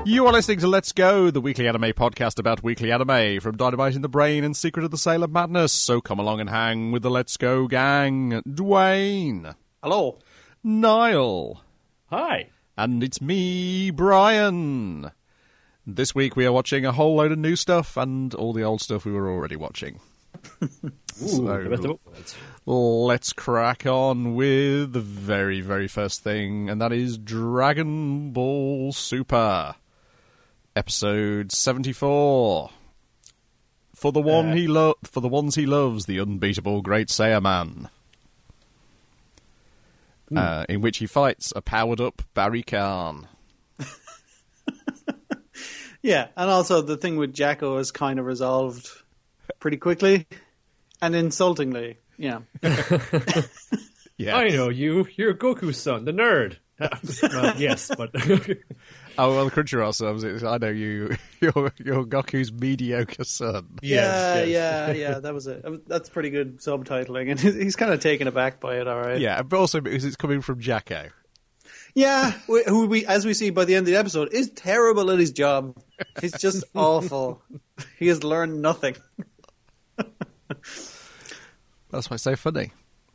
You are listening to Let's Go, the weekly anime podcast about weekly anime, from Dynamite in the Brain and Secret of the Sailor Madness. So come along and hang with the Let's Go gang. Dwayne. Hello. Niall. Hi. And it's me, Brian. This week we are watching a whole load of new stuff and all the old stuff we were already watching. So let's crack on with the very, very first thing, and that is Dragon Ball Super. Episode 74. For the ones he loves, the unbeatable Great Saiyaman. In which he fights a powered-up Barry Khan. Yeah, and also the thing with Jacko is kind of resolved pretty quickly and insultingly. Yeah. Yes. I know you. You're Goku's son, the nerd. Yes, but... Oh, well, Crunchyroll subs, I know you. You're Goku's mediocre son. Yes. Yeah, that was it. That's pretty good subtitling, and he's kind of taken aback by it, all right. Yeah, but also because it's coming from Jacko. Yeah, who we, as we see by the end of the episode, is terrible at his job. He's just awful. He has learned nothing. That's why it's so funny.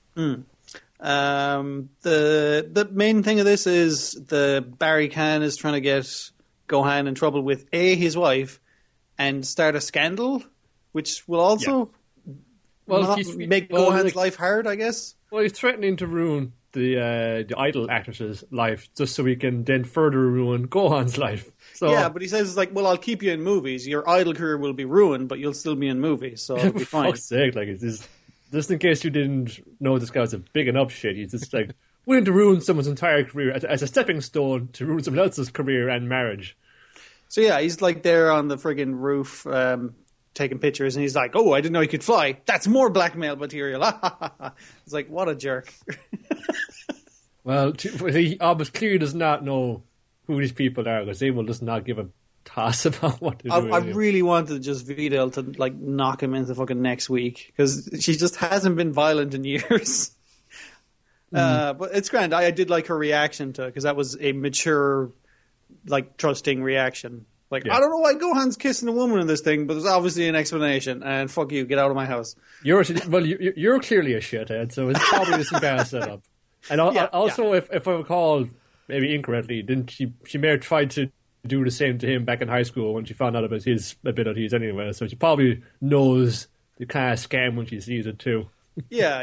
The main thing of this is the Barry Khan is trying to get Gohan in trouble with his wife and start a scandal, which will also make Gohan's life hard, I guess. Well, he's threatening to ruin the idol actress's life just so he can then further ruin Gohan's life. So, yeah, but he says it's like, well, I'll keep you in movies. Your idol career will be ruined, but you'll still be in movies, so it'll be fine. For fuck's sake, like, just in case you didn't know this guy was a big enough shit, he's just like willing to ruin someone's entire career as a stepping stone to ruin someone else's career and marriage. So yeah, he's like there on the friggin' roof taking pictures, and he's like, oh, I didn't know he could fly. That's more blackmail material. It's like, what a jerk. Well, he almost clearly does not know who these people are, because they will just not give a toss about what they're doing. I really wanted just Videl to like knock him into fucking next week, because she just hasn't been violent in years. But it's grand. I did like her reaction to it, because that was a mature, like, trusting reaction. Like, yeah. I don't know why Gohan's kissing a woman in this thing, but there's obviously an explanation, and fuck you, get out of my house. You're clearly a shithead, so it's probably some kind of setup. And if I recall, maybe incorrectly, didn't she may have tried to do the same to him back in high school when she found out about his abilities anyway, so she probably knows the kind of scam when she sees it too. Yeah.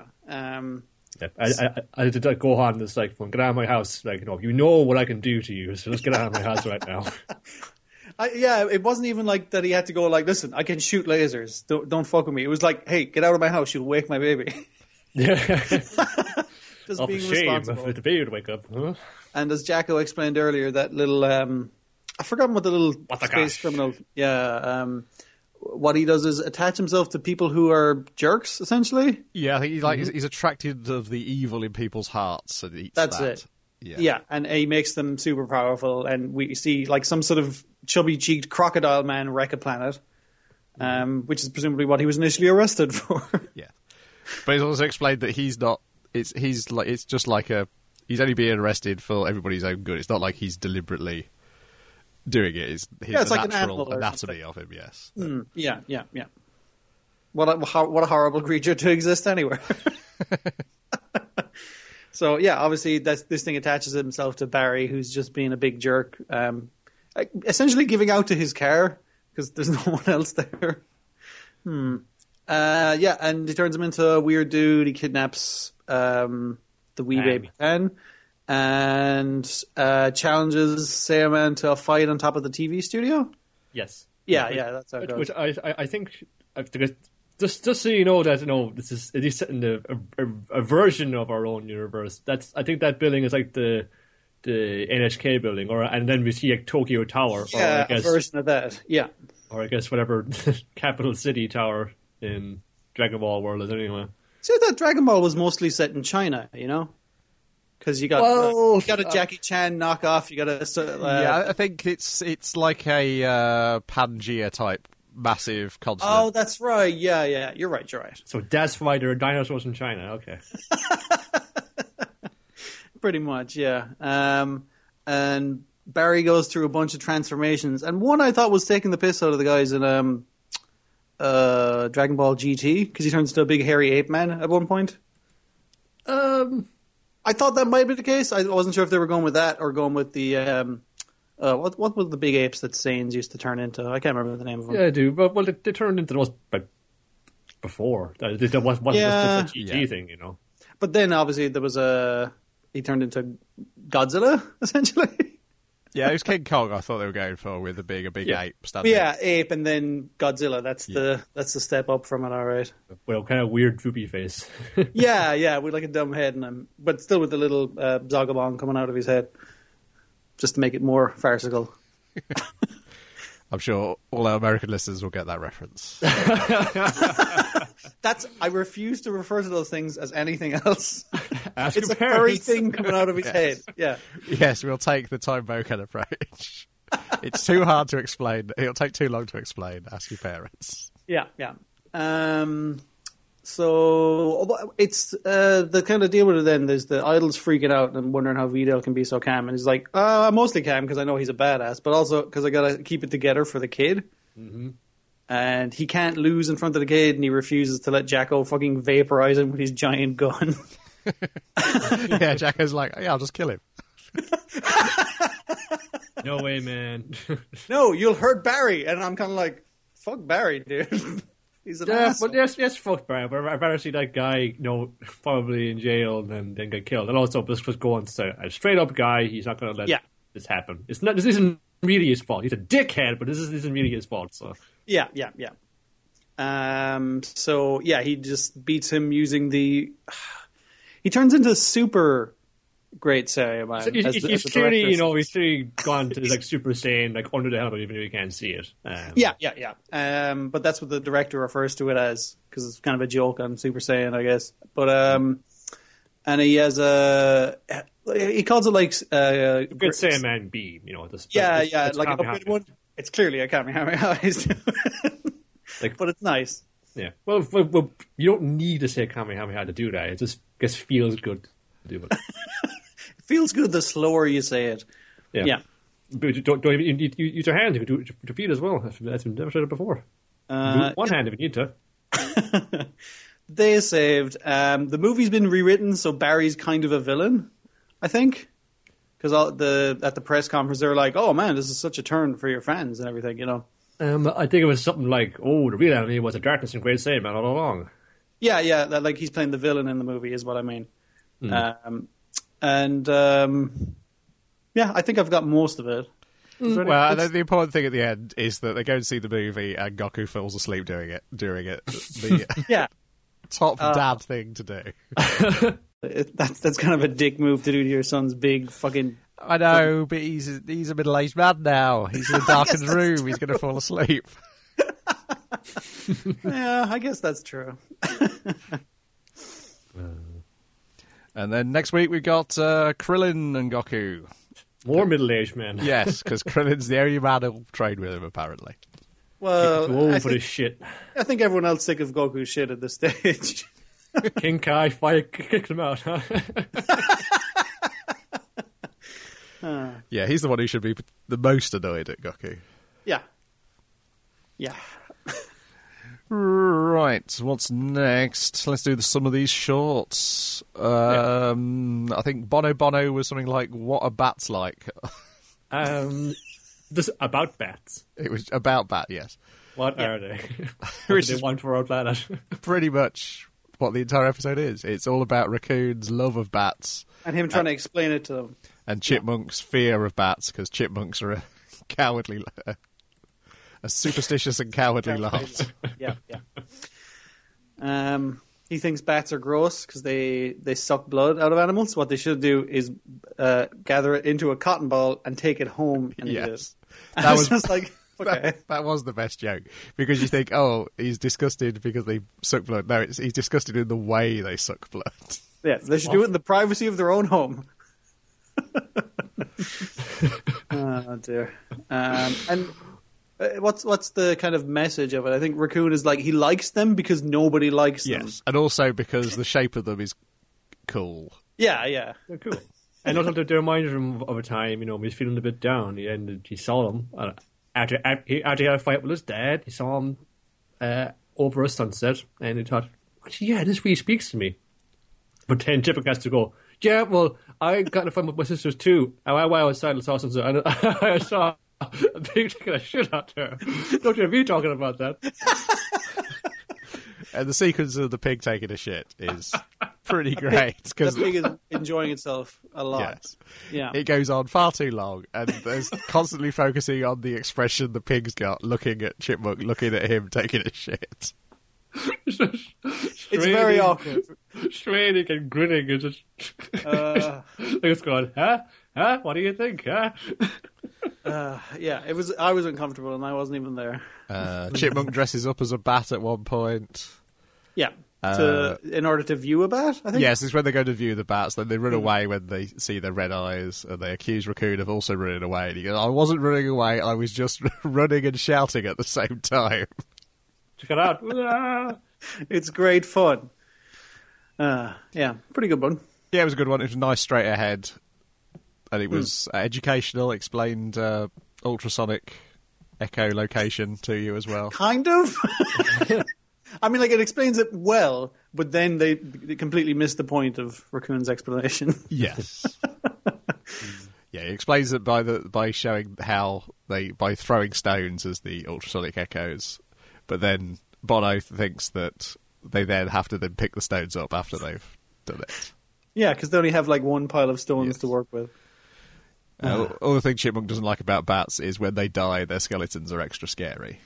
I did like Gohan that's like, get out of my house, like, you know what I can do to you, so let's get out of my house right now. It wasn't even like that he had to go like, listen, I can shoot lasers, don't fuck with me. It was like, hey, get out of my house, you'll wake my baby. Yeah. Just being responsible. If the baby would wake up. Huh? And as Jacko explained earlier, that little, I forgot what the little space criminal, what he does is attach himself to people who are jerks, essentially. Yeah, I think he's attracted of the evil in people's hearts, and eats That's that. It. Yeah, and he makes them super powerful, and we see like some sort of chubby-cheeked crocodile man wreck a planet, which is presumably what he was initially arrested for. Yeah, but he's also explained that he's not. It's just like he's only being arrested for everybody's own good. It's not like he's deliberately doing it. It's like an natural anatomy of him. Yes. Yeah. What a horrible creature to exist anywhere. So yeah, obviously this thing attaches himself to Barry, who's just being a big jerk, essentially giving out to his car because there's no one else there. And he turns him into a weird dude. He kidnaps the wee baby Ken and challenges Saiyaman to a fight on top of the TV studio. Yes. Yeah, that's how it goes. Which I think, just so you know that this is it is set in a version of our own universe. I think that building is like the NHK building, and then we see a Tokyo Tower. Yeah, or I guess, a version of that. Yeah. Or I guess whatever capital city tower in Dragon Ball world is anyway. See, that Dragon Ball was mostly set in China, because you got a Jackie Chan knockoff. You got a I think it's like a Pangea type massive continent. Oh, that's right. Yeah. You're right. So that's why there are dinosaurs in China. Okay. Pretty much, yeah. And Barry goes through a bunch of transformations, and one I thought was taking the piss out of the guys in Dragon Ball GT, because he turns into a big hairy ape man at one point. I thought that might be the case. I wasn't sure if they were going with that or going with the what were the big apes that Saiyans used to turn into? I can't remember the name of them. Yeah, I do. But they turned into those before. That wasn't just a GT thing, you know. But then obviously there was he turned into Godzilla essentially. Yeah, it was King Kong. I thought they were going for with a big ape. Ape, and then Godzilla. That's the step up from it. All right. Well, kind of weird droopy face. yeah, with like a dumb head, but still with the little Zagabong coming out of his head, just to make it more farcical. I'm sure all our American listeners will get that reference. I refuse to refer to those things as anything else. It's a furry thing coming out of his head. Yeah. Yes, we'll take the Time Boken approach. It's too hard to explain. It'll take too long to explain. Ask your parents. Yeah. So it's the kind of deal with it then. There's the idol's freaking out and wondering how Videl can be so calm. And he's like, I'm mostly calm because I know he's a badass, but also because I got to keep it together for the kid. Mm-hmm. And he can't lose in front of the kid, and he refuses to let Jacko fucking vaporize him with his giant gun. Yeah, Jacko's like, yeah, I'll just kill him. No way, man. No, you'll hurt Barry. And I'm kind of like, fuck Barry, dude. He's an asshole. But yes, fuck Barry. But I'd rather see that guy, probably in jail than get killed. And also, this was going to say, a straight up guy, he's not going to let this happen. This isn't really his fault. He's a dickhead, but this isn't really his fault, so... Yeah. So he just beats him using the. He turns into super great Saiyaman. So he's clearly, he's clearly gone to like Super Saiyan, like under the helmet, even if you can't see it. Yeah. But that's what the director refers to it as, because it's kind of a joke on Super Saiyan, I guess. But and he has he calls it like good Saiyaman beam, like a bit one. It's clearly a Kamehameha. But it's nice. Yeah. Well, you don't need to say Kamehameha to do that. It just feels good to do it. It feels good the slower you say it. Yeah. But don't even use your hand if you do it to feed as well. I've never said it before. Do one hand if you need to. They saved. The movie's been rewritten, so Barry's kind of a villain, I think. Because at the press conference, they were like, "Oh man, this is such a turn for your fans and everything," I think it was something like, "Oh, the real enemy was a darkness and great Saiyaman all along." Yeah, like he's playing the villain in the movie is what I mean. I think I've got most of it. Well, the important thing at the end is that they go and see the movie and Goku falls asleep during it. The top dad thing to do. That's kind of a dick move to do to your son's big fucking... I know, but he's a middle-aged man now. He's in a darkened room. He's going to fall asleep. Yeah, I guess that's true. And then next week we got Krillin and Goku. More middle-aged men. Yes, because Krillin's the only man who'll train with him, apparently. Well, too old for this shit. I think everyone else is sick of Goku's shit at this stage. King Kai kicked him out, huh? Yeah, he's the one who should be the most annoyed at Goku. Yeah. Right, what's next? Let's do some of these shorts. I think Bono was something like, "What a bat's like." This about bats. It was about bat, yes. What are they? What do they want for our planet? Pretty much what the entire episode is. It's all about Raccoon's love of bats. And him trying to explain it to them. And Chipmunk's fear of bats, because chipmunks are a cowardly, a superstitious and cowardly lot. Yeah. He thinks bats are gross because they suck blood out of animals. What they should do is gather it into a cotton ball and take it home and eat it. That was just like... Okay. That was the best joke, because you think, oh, he's disgusted because they suck blood. No, he's disgusted in the way they suck blood. Yeah, they should do it in the privacy of their own home. Oh dear. And what's the kind of message of it? I think Raccoon is like, he likes them because nobody likes them. Yes, and also because the shape of them is cool. Yeah, they're cool. And also they reminded him of a time, he was feeling a bit down, and he saw him after he had a fight with his dad. He saw him over a sunset, and he thought, actually, yeah, this really speaks to me. But then Chipmunk has to go, yeah, well, I got in a fight with my sisters too. And I went outside and saw sunset, and I saw a pig taking a shit out there. Don't you hear me talking about that? And the sequence of the pig taking a shit is pretty great. The pig is enjoying itself a lot. Yes. Yeah. It goes on far too long, and there's constantly focusing on the expression the pig's got, looking at Chipmunk, looking at him taking a shit. It's very awkward. Straining and grinning and just it's going, huh? What do you think, huh? Yeah, it was. I was uncomfortable, and I wasn't even there. Chipmunk dresses up as a bat at one point. Yeah, in order to view a bat, I think. Yes, it's when they go to view the bats. Then they run away when they see the red eyes, and they accuse Raccoon of also running away. And he goes, "I wasn't running away. I was just running and shouting at the same time." Check it out. It's great fun. Yeah, pretty good one. Yeah, it was a good one. It was nice, straight ahead, and it was educational. Explained ultrasonic echolocation to you as well. Kind of. I mean, it explains it well, but then they completely missed the point of Raccoon's explanation. Yes. Yeah, he explains it by showing how by throwing stones as the ultrasonic echoes, but then Bono thinks that they then have to pick the stones up after they've done it. Yeah, because they only have one pile of stones to work with. Other thing Chipmunk doesn't like about bats is when they die, their skeletons are extra scary.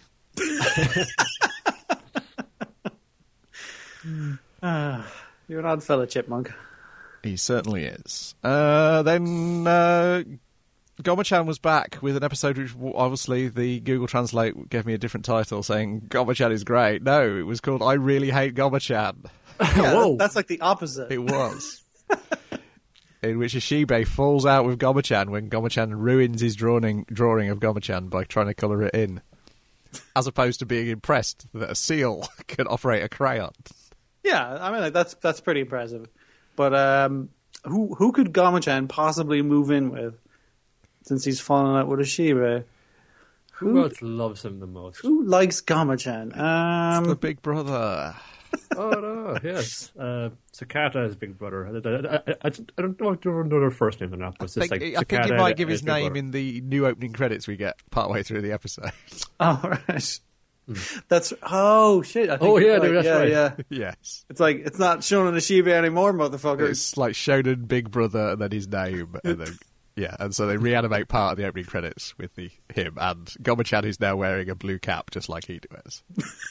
You're an odd fella, Chipmunk. He certainly is. Then Goma-chan was back with an episode which obviously the Google Translate gave me a different title saying Goma-chan is great. No, it was called I Really Hate Goma-chan. Yeah, whoa. That's like the opposite. It was. In which Ishibe falls out with Goma-chan when Goma-chan ruins his drawing of Goma-chan by trying to colour it in. As opposed to being impressed that a seal can operate a crayon. Yeah, I mean that's pretty impressive. But who could Goma-chan possibly move in with? Since he's fallen out with Ishibe. Who else loves him the most? Who likes Gama-chan? The big brother. Oh, no, yes. Sakata is big brother. I don't know their first name or not, but it's just I think he might give his name in the new opening credits we get partway through the episode. Oh, right. That's shit. I think that's right. Yeah. Yes. It's not Shonen Ishibe anymore, motherfucker. It's like Shonen Big Brother and then his name, and then and so they reanimate part of the opening credits with him and Goma-chan, who's now wearing a blue cap just like he wears.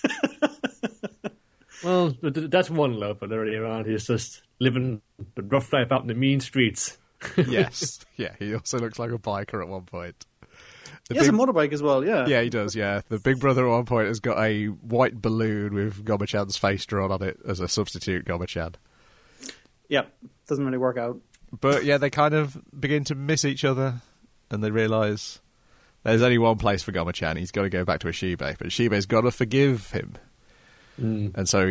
Well, that's one love, but earlier on he's just living the rough life out in the mean streets. Yes. Yeah, he also looks like a biker at one point. He has a motorbike as well, yeah. Yeah, he does, yeah. The big brother at one point has got a white balloon with Goma-chan's face drawn on it as a substitute Goma-chan. Yep, doesn't really work out. But yeah, they kind of begin to miss each other, and they realise there's only one place for Goma-chan. He's got to go back to Ishibe, but Ishibe's got to forgive him. And so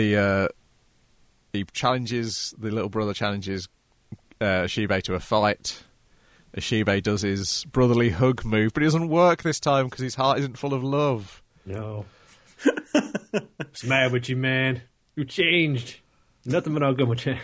he challenges, the little brother challenges Ishibe to a fight. Ishibe does his brotherly hug move, but it doesn't work this time because his heart isn't full of love. No. What's the matter with you, man? You changed. Nothing but Goma-chan.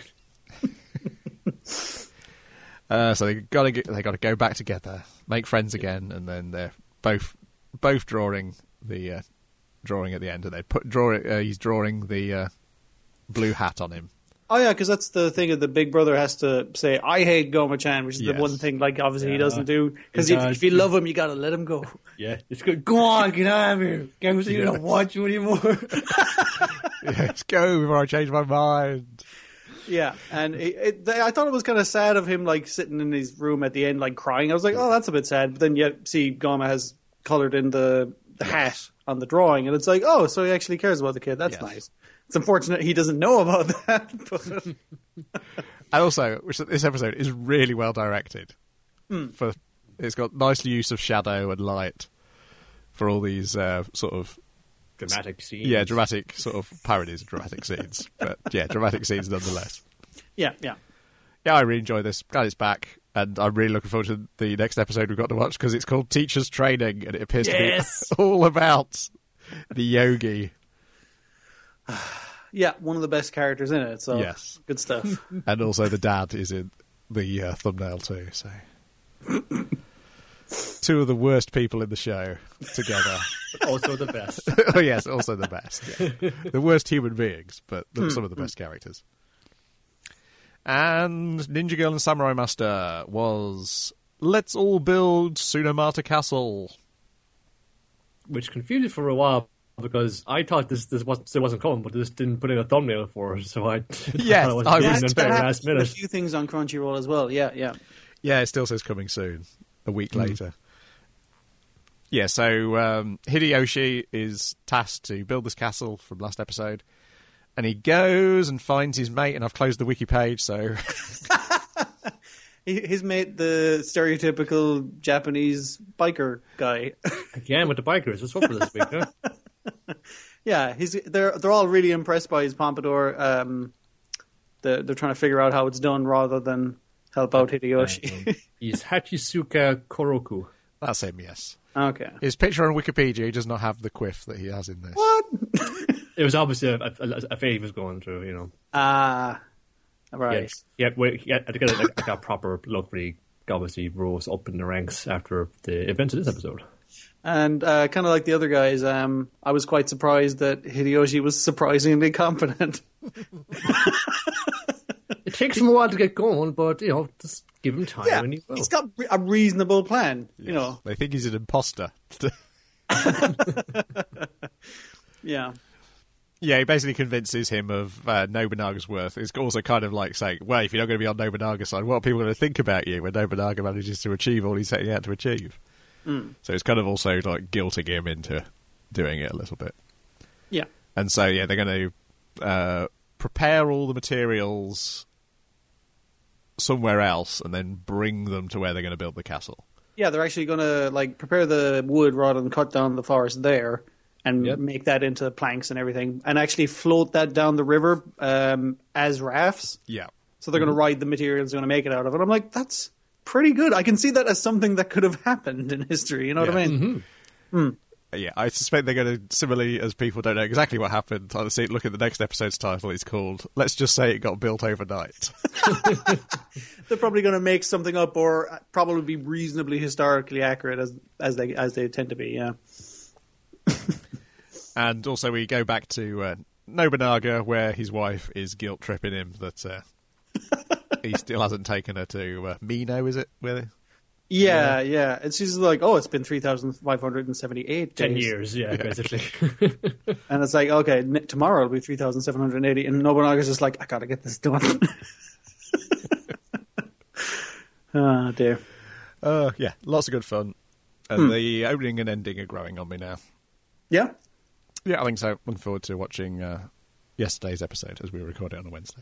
So they got to go back together, make friends again, and then they're both drawing the drawing at the end, and they he's drawing the blue hat on him. Oh yeah, because that's the thing. The big brother has to say, "I hate Goma-chan," which is the one thing, obviously he doesn't do. Because if you love him, you gotta let him go. Yeah, it's good. Go on, get out of here. You don't want you anymore. Let's go before I change my mind. Yeah, and I thought it was kind of sad of him, sitting in his room at the end, crying. I was like, oh, that's a bit sad. But then you see Goma has coloured in the hat on the drawing, and it's like, oh, so he actually cares about the kid. That's nice. It's unfortunate he doesn't know about that. But and also, this episode is really well directed. It's got nice use of shadow and light for all these sort of dramatic scenes. Yeah, dramatic sort of parodies of dramatic scenes. But yeah, dramatic scenes nonetheless. Yeah. I really enjoy this. Glad it's back, and I'm really looking forward to the next episode we've got to watch because it's called Teachers Training, and it appears to be all about the yogi. Yeah, one of the best characters in it. So yes, good stuff. And also the dad is in the thumbnail too. So two of the worst people in the show together. Also the best. Oh yes, also the best. Yeah. The worst human beings, but some of the best characters. And Ninja Girl and Samurai Master was Let's All Build Tsunomata Castle, which confused me for a while because I thought this wasn't coming, but this didn't put in a thumbnail for it, so I yes, I was until last minute. A few things on Crunchyroll as well. Yeah. It still says coming soon, a week later. Yeah, so Hideyoshi is tasked to build this castle from last episode, and he goes and finds his mate, and I've closed the wiki page, so... His mate, the stereotypical Japanese biker guy. Again, with the bikers. What's up for this week, huh? Yeah, they're all really impressed by his pompadour. They're trying to figure out how it's done rather than help out Hideyoshi. He's Hachisuka Koroku. That's him, yes. Okay. His picture on Wikipedia, he does not have the quiff that he has in this. What? It was obviously a phase he was going through, you know. Right. Yeah, to get a proper look, but he obviously rose up in the ranks after the events of this episode. And kind of like the other guys, I was quite surprised that Hideyoshi was surprisingly competent. It takes him a while to get going, but, you know, just give him time. Yeah, and he will. He's got a reasonable plan, Yes. you know. They think he's an imposter. Yeah. Yeah, he basically convinces him of Nobunaga's worth. It's also kind of like saying, well, if you're not going to be on Nobunaga's side, what are people going to think about you when Nobunaga manages to achieve all he's setting out to achieve? So it's kind of also like guilting him into doing it a little bit. Yeah. And so, yeah, they're going to prepare all the materials somewhere else and then bring them to where they're going to build the castle. Yeah, they're actually going to like prepare the wood rather than cut down the forest there and make that into planks and everything and actually float that down the river as rafts. Yeah. So they're going to ride the materials, they're going to make it out of it. I'm like, that's pretty good. I can see that as something that could have happened in history. You know what I mean? Mm-hmm. Yeah, I suspect they're going to, similarly as people don't know exactly what happened, I'll see, look at the next episode's title, it's called Let's Just Say It Got Built Overnight. They're probably going to make something up or probably be reasonably historically accurate as they tend to be, yeah. And also we go back to Nobunaga, where his wife is guilt-tripping him that he still hasn't taken her to Mino, is it? Where? Yeah. It's just like, oh, it's been 3,578 10 days. years, basically. And it's like, okay, tomorrow it'll be 3,780. And Nobunaga's just like, I got to get this done. Oh, dear. Yeah, lots of good fun. And the opening and ending are growing on me now. Yeah? Yeah, I think so. Looking forward to watching yesterday's episode as we were recording on a Wednesday.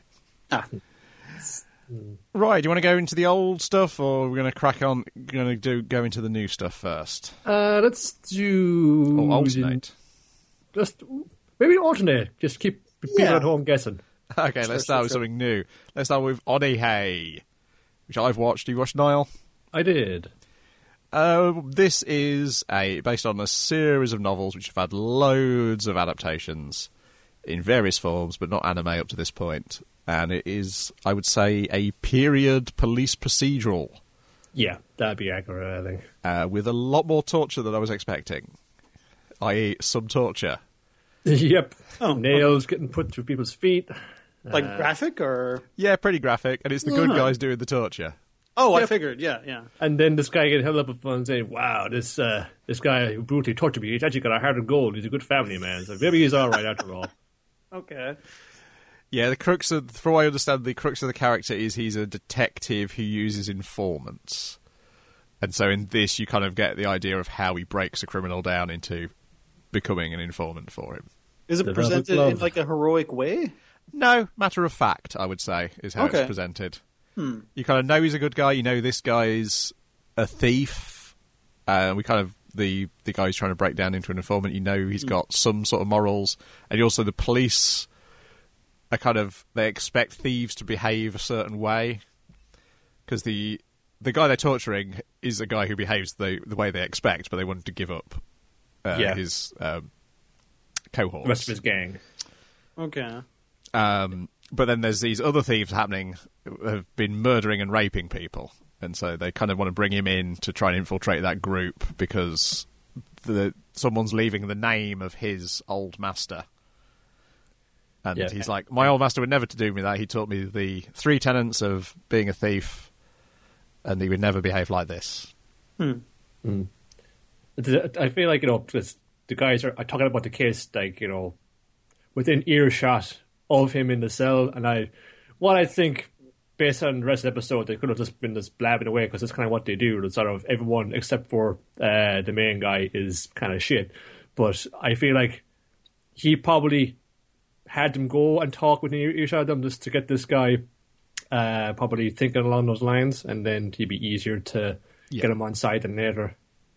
Right, do you want to go into the old stuff, or we're going to crack on? Going to go into the new stuff first? Let's do or alternate. Just maybe alternate. Just keep people at home guessing. Okay, let's start with something new. Let's start with Onihei, which I've watched. You watched, Niall? I did. This is based on a series of novels which have had loads of adaptations in various forms, but not anime up to this point. And it is, I would say, a period police procedural. Yeah, that'd be accurate, I think. With a lot more torture than I was expecting, i.e. some torture. Yep. Nails getting put through people's feet. Like graphic or? Yeah, pretty graphic. And it's the good guys doing the torture. Oh, I figured, yeah. And then this guy getting held up in front and saying, wow, this guy who brutally tortured me, he's actually got a heart of gold. He's a good family man. So maybe he's all right after all. Okay. Yeah, the crux of, from what I understand, the crux of the character is he's a detective who uses informants. And so in this, you kind of get the idea of how he breaks a criminal down into becoming an informant for him. Is it presented in like a heroic way? No, matter of fact, I would say, is how it's presented. You kind of know he's a good guy. You know this guy's a thief. We kind of the guy who's trying to break down into an informant. You know he's got some sort of morals, and also the police are kind of they expect thieves to behave a certain way, because the guy they're torturing is a guy who behaves the way they expect, but they wanted to give up his cohorts. The rest of his gang. Okay. But then there's these other thieves happening who have been murdering and raping people, and so they kind of want to bring him in to try and infiltrate that group because someone's leaving the name of his old master. And he's like, my old master would never to do me that. He taught me the 3 tenets of being a thief, and he would never behave like this. I feel like, the guys are talking about the case, like, within earshot of him in the cell. And I think, based on the rest of the episode, they could have just been just blabbing away because that's kind of what they do. It's sort of everyone except for the main guy is kind of shit. But I feel like he probably had them go and talk within earshot of them just to get this guy probably thinking along those lines, and then he'd be easier to get him on side than later.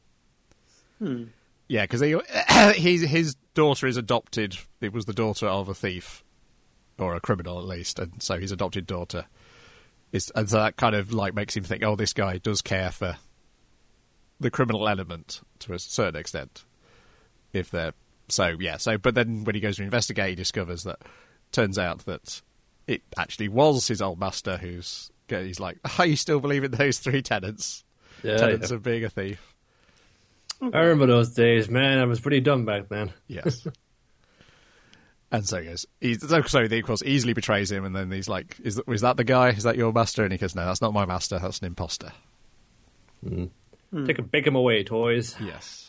Yeah, because his daughter is adopted. It was the daughter of a thief, or a criminal at least, and so his adopted daughter and so that kind of like makes him think, oh, this guy does care for the criminal element to a certain extent. But then when he goes to investigate, he discovers that turns out that it actually was his old master he's like, oh, you still believe in those 3 tenets? Tenets of being a thief. I remember those days, man. I was pretty dumb back then. Yes. And so he goes, so he, of course, easily betrays him, and then he's like, is that the guy? Is that your master? And he goes, no, that's not my master, that's an imposter. Take him away, toys. Yes.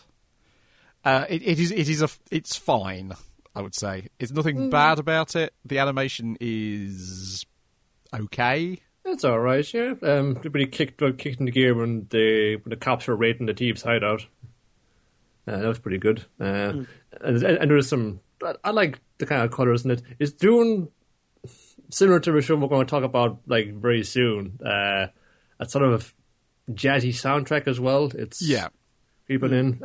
It's fine, I would say. It's nothing bad about it. The animation is okay. It's all right, yeah. Everybody kicked in the gear when the cops were raiding the thieves' hideout. That was pretty good. And there's some... I like the kind of colours in it. It's doing similar to the show we're going to talk about very soon. A sort of jazzy soundtrack as well. It's people in.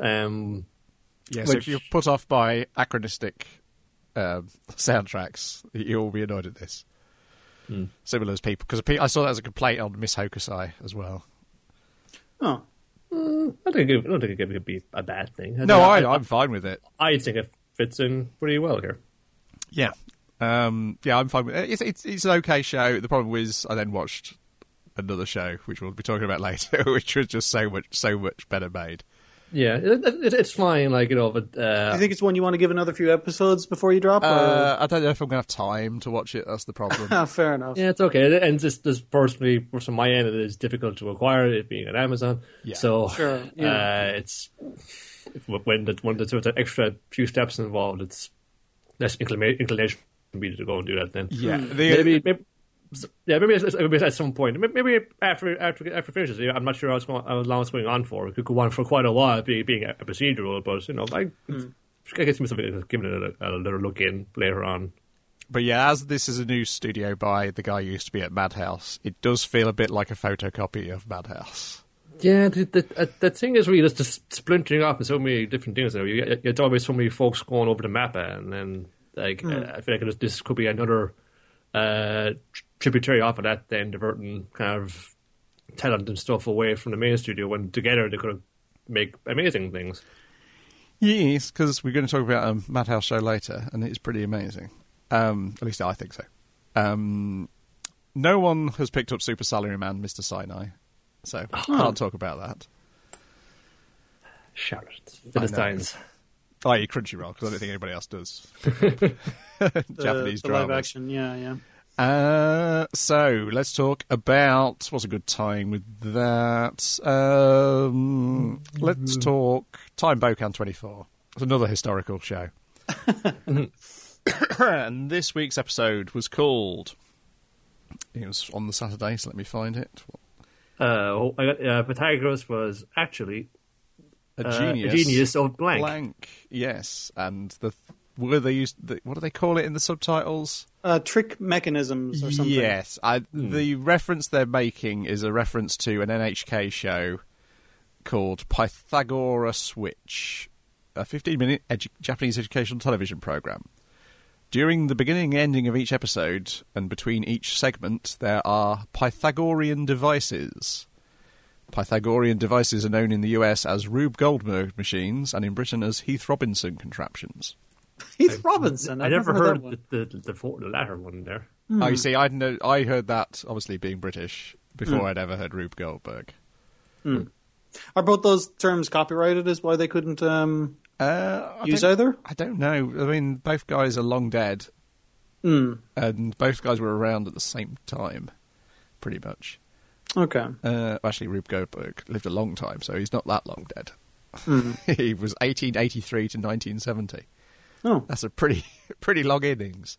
So if you're put off by anachronistic soundtracks, you'll be annoyed at this. Similar as people, because I saw that as a complaint on Miss Hokusai as well. Oh. I don't think it would be a bad thing. I'm fine with it. I think it fits in pretty well here. Yeah. I'm fine with it. It's an okay show. The problem is I then watched another show, which we'll be talking about later, which was just so much better made. Yeah, it's fine, but... Do you think it's one you want to give another few episodes before you drop? I don't know if I'm going to have time to watch it, that's the problem. Fair enough. Yeah, it's okay. And just personally, from my end, it is difficult to acquire it being on Amazon. Yeah. So, sure. It's... When there's an extra few steps involved, it's less inclination for me to go and do that then. Yeah. Maybe at some point. Maybe after it finishes. I'm not sure how long it's going on for. It could go on for quite a while, being a procedural. But I guess giving it a little look in later on. But yeah, as this is a new studio by the guy who used to be at Madhouse, it does feel a bit like a photocopy of Madhouse. Yeah, the thing is really just splintering off in so many different things. It's always so many folks going over the Mappa, and then I feel like this could be another tributary off of that, then diverting kind of talent and stuff away from the main studio when together they could make amazing things. Yes, because we're going to talk about a Madhouse show later, and it's pretty amazing. At least I think so. No one has picked up Super Salaryman, Mr. Sinai, so can't talk about that. Charlotte. Philistines. I.e. Crunchyroll, because I don't think anybody else does. Japanese the dramas. live action, yeah. So let's talk about what's a good time with that. Let's talk Time Bokan 24. It's another historical show. And this week's episode was called... It was on the Saturday, so let me find it. Pythagoras was actually a genius of blank. Blank, yes. And what do they call it in the subtitles? Trick mechanisms or something. Yes. The reference they're making is a reference to an NHK show called Pythagoras Switch, a 15-minute Japanese educational television program. During the beginning and ending of each episode, and between each segment, there are Pythagorean devices. Pythagorean devices are known in the US as Rube Goldberg machines, and in Britain as Heath Robinson contraptions. Heath Robinson? I never heard the latter one there. Oh, you see, I heard that, obviously being British, before I'd ever heard Rube Goldberg. Are both those terms copyrighted is why they couldn't use either? I don't know. I mean, both guys are long dead. And both guys were around at the same time, pretty much. Okay. Actually, Rube Goldberg lived a long time, so he's not that long dead. He was 1883 to 1970. Oh. That's a pretty long innings.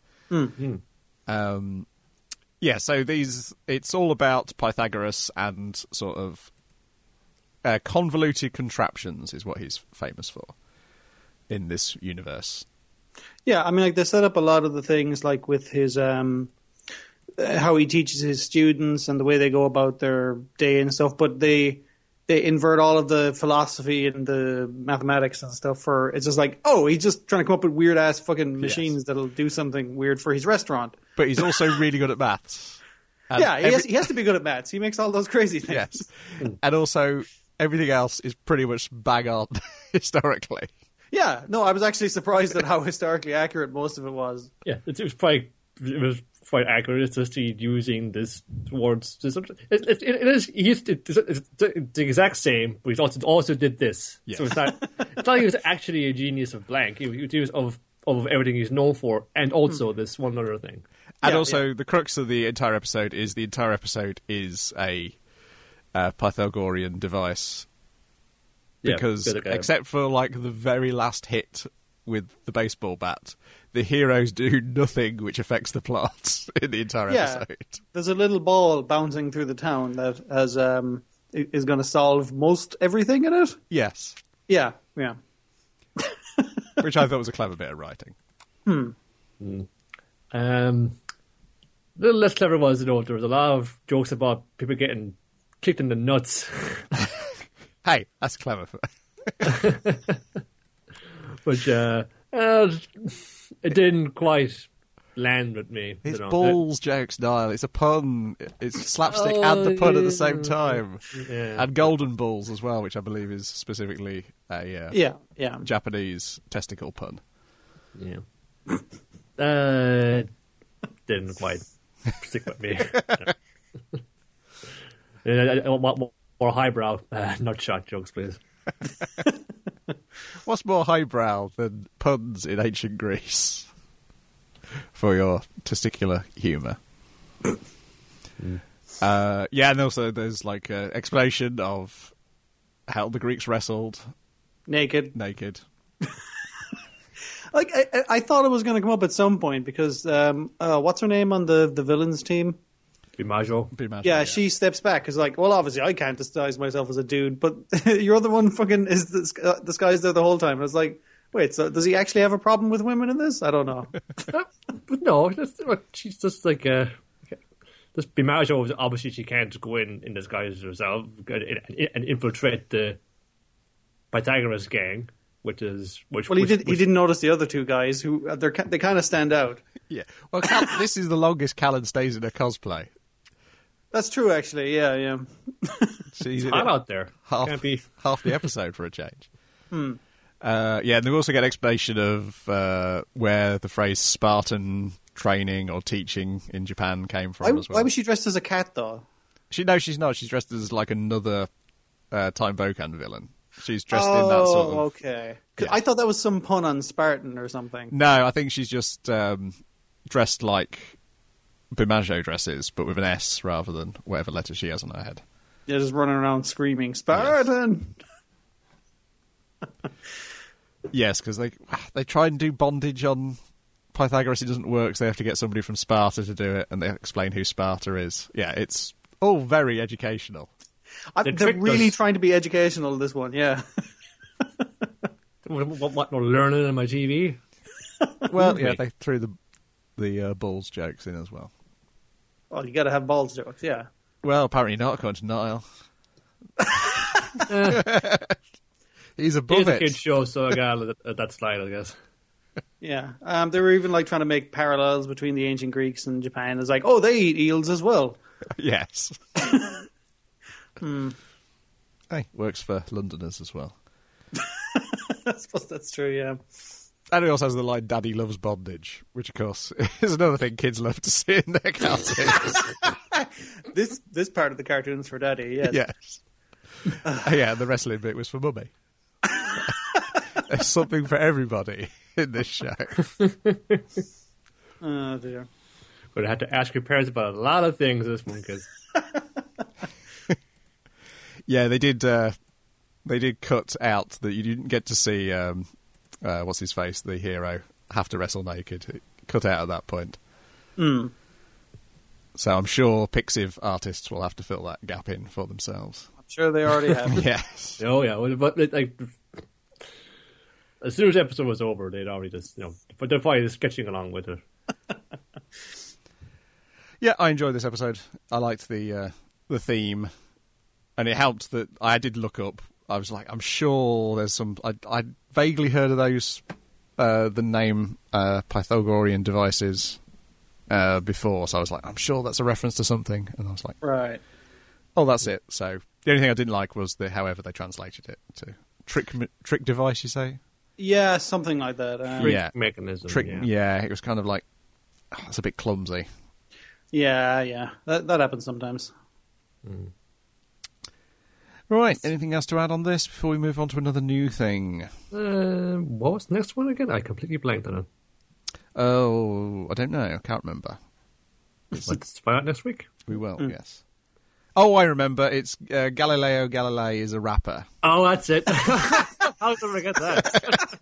Yeah, so it's all about Pythagoras and sort of convoluted contraptions is what he's famous for in this universe. Yeah, I mean, like they set up a lot of the things, like with his how he teaches his students and the way they go about their day and stuff. But they invert all of the philosophy and the mathematics and stuff. For it's just like, oh, he's just trying to come up with weird ass fucking machines that'll do something weird for his restaurant. But he's also really good at maths. And yeah, he has to be good at maths. He makes all those crazy things. Yes, and also everything else is pretty much bang on historically. Yeah, no, I was actually surprised at how historically accurate most of it was. Yeah, it was quite accurate. It's just using this towards. It is. It's the exact same, but he also did this. Yeah. So it's not he was actually a genius of blank. He was of everything he's known for, and also this one other thing. And also, the crux of the entire episode is a Pythagorean device. Because except for like the very last hit with the baseball bat, the heroes do nothing which affects the plot in the entire episode. There's a little ball bouncing through the town that has is going to solve most everything in it. Yes. Yeah. Which I thought was a clever bit of writing. A little less clever was, there was a lot of jokes about people getting kicked in the nuts. Hey, that's clever. But it didn't quite land with me. It's balls jokes, Niall. It's a pun. It's slapstick and the pun at the same time. Yeah. And golden balls as well, which I believe is specifically a Japanese testicle pun. Yeah. Didn't quite stick with me. I want more highbrow, not shot jokes, please. What's more highbrow than puns in ancient Greece for your testicular humour? And also there's like an explanation of how the Greeks wrestled naked. Like I thought it was going to come up at some point because what's her name on the villains team? Bimajo. Yeah, she steps back because, like, well, obviously I can't disguise myself as a dude, but your other one fucking is disguised there the whole time. And I was like, wait, so does he actually have a problem with women in this? I don't know. But no, she's just like this Bimajo. Obviously, she can't go in disguise herself and infiltrate the Pythagoras gang. He didn't notice the other two guys who they kind of stand out. Yeah, well, this is the longest Callan stays in a cosplay. That's true, actually. Yeah. She's hot out there. Half the episode for a change. And they also get an explanation of where the phrase Spartan training or teaching in Japan came from as well. Why was she dressed as a cat, though? She's not. She's dressed as like another Time Bokan villain. She's dressed in that sort of... okay. Yeah. I thought that was some pun on Spartan or something. No, I think she's just dressed like Bimajo dresses, but with an S rather than whatever letter she has on her head. Yeah, just running around screaming, Spartan! Yes, because they try and do bondage on Pythagoras. It doesn't work, so they have to get somebody from Sparta to do it, and they explain who Sparta is. Yeah, it's all very educational. They're really trying to be educational, this one, yeah. What, not learning on my TV? Well, yeah, they threw the balls jokes in as well. Well, you got to have balls jokes, yeah. Well, apparently not, according to Niall. He's above it. It's a kid's show, so I got that slide, I guess. Yeah. They were even like trying to make parallels between the ancient Greeks and Japan. It's like, oh, they eat eels as well. Yes. Hey, works for Londoners as well. I suppose that's true, yeah. And he also has the line, Daddy loves bondage, which, of course, is another thing kids love to see in their cartoons. This part of the cartoon's for Daddy, yes. Yes. Yeah, the wrestling bit was for Mummy. There's something for everybody in this show. Oh, dear. But I had to ask your parents about a lot of things this one, because... Yeah, they did cut out that you didn't get to see... what's his face, the hero, have to wrestle naked. It cut out at that point. Mm. So I'm sure Pixiv artists will have to fill that gap in for themselves. I'm sure they already have. Yes. Oh, yeah. But, like, as soon as the episode was over, they'd already just, but they're probably just sketching along with it. Yeah, I enjoyed this episode. I liked the theme. And it helped that I did look up. I was like, I'm sure there's some... I vaguely heard of those, the name Pythagorean devices before, so I was like, I'm sure that's a reference to something. And I was like, right. Oh, that's it. So the only thing I didn't like was however they translated it to trick device, you say? Yeah, something like that. Trick mechanism. Yeah, it was kind of like, it's a bit clumsy. Yeah. That happens sometimes. Mm. Right, anything else to add on this before we move on to another new thing? What was the next one again? I completely blanked on it. Oh, I don't know. I can't remember. Let's find out next week. We will, yes. Oh, I remember. It's Galileo Galilei is a rapper. Oh, that's it. How did I forget that?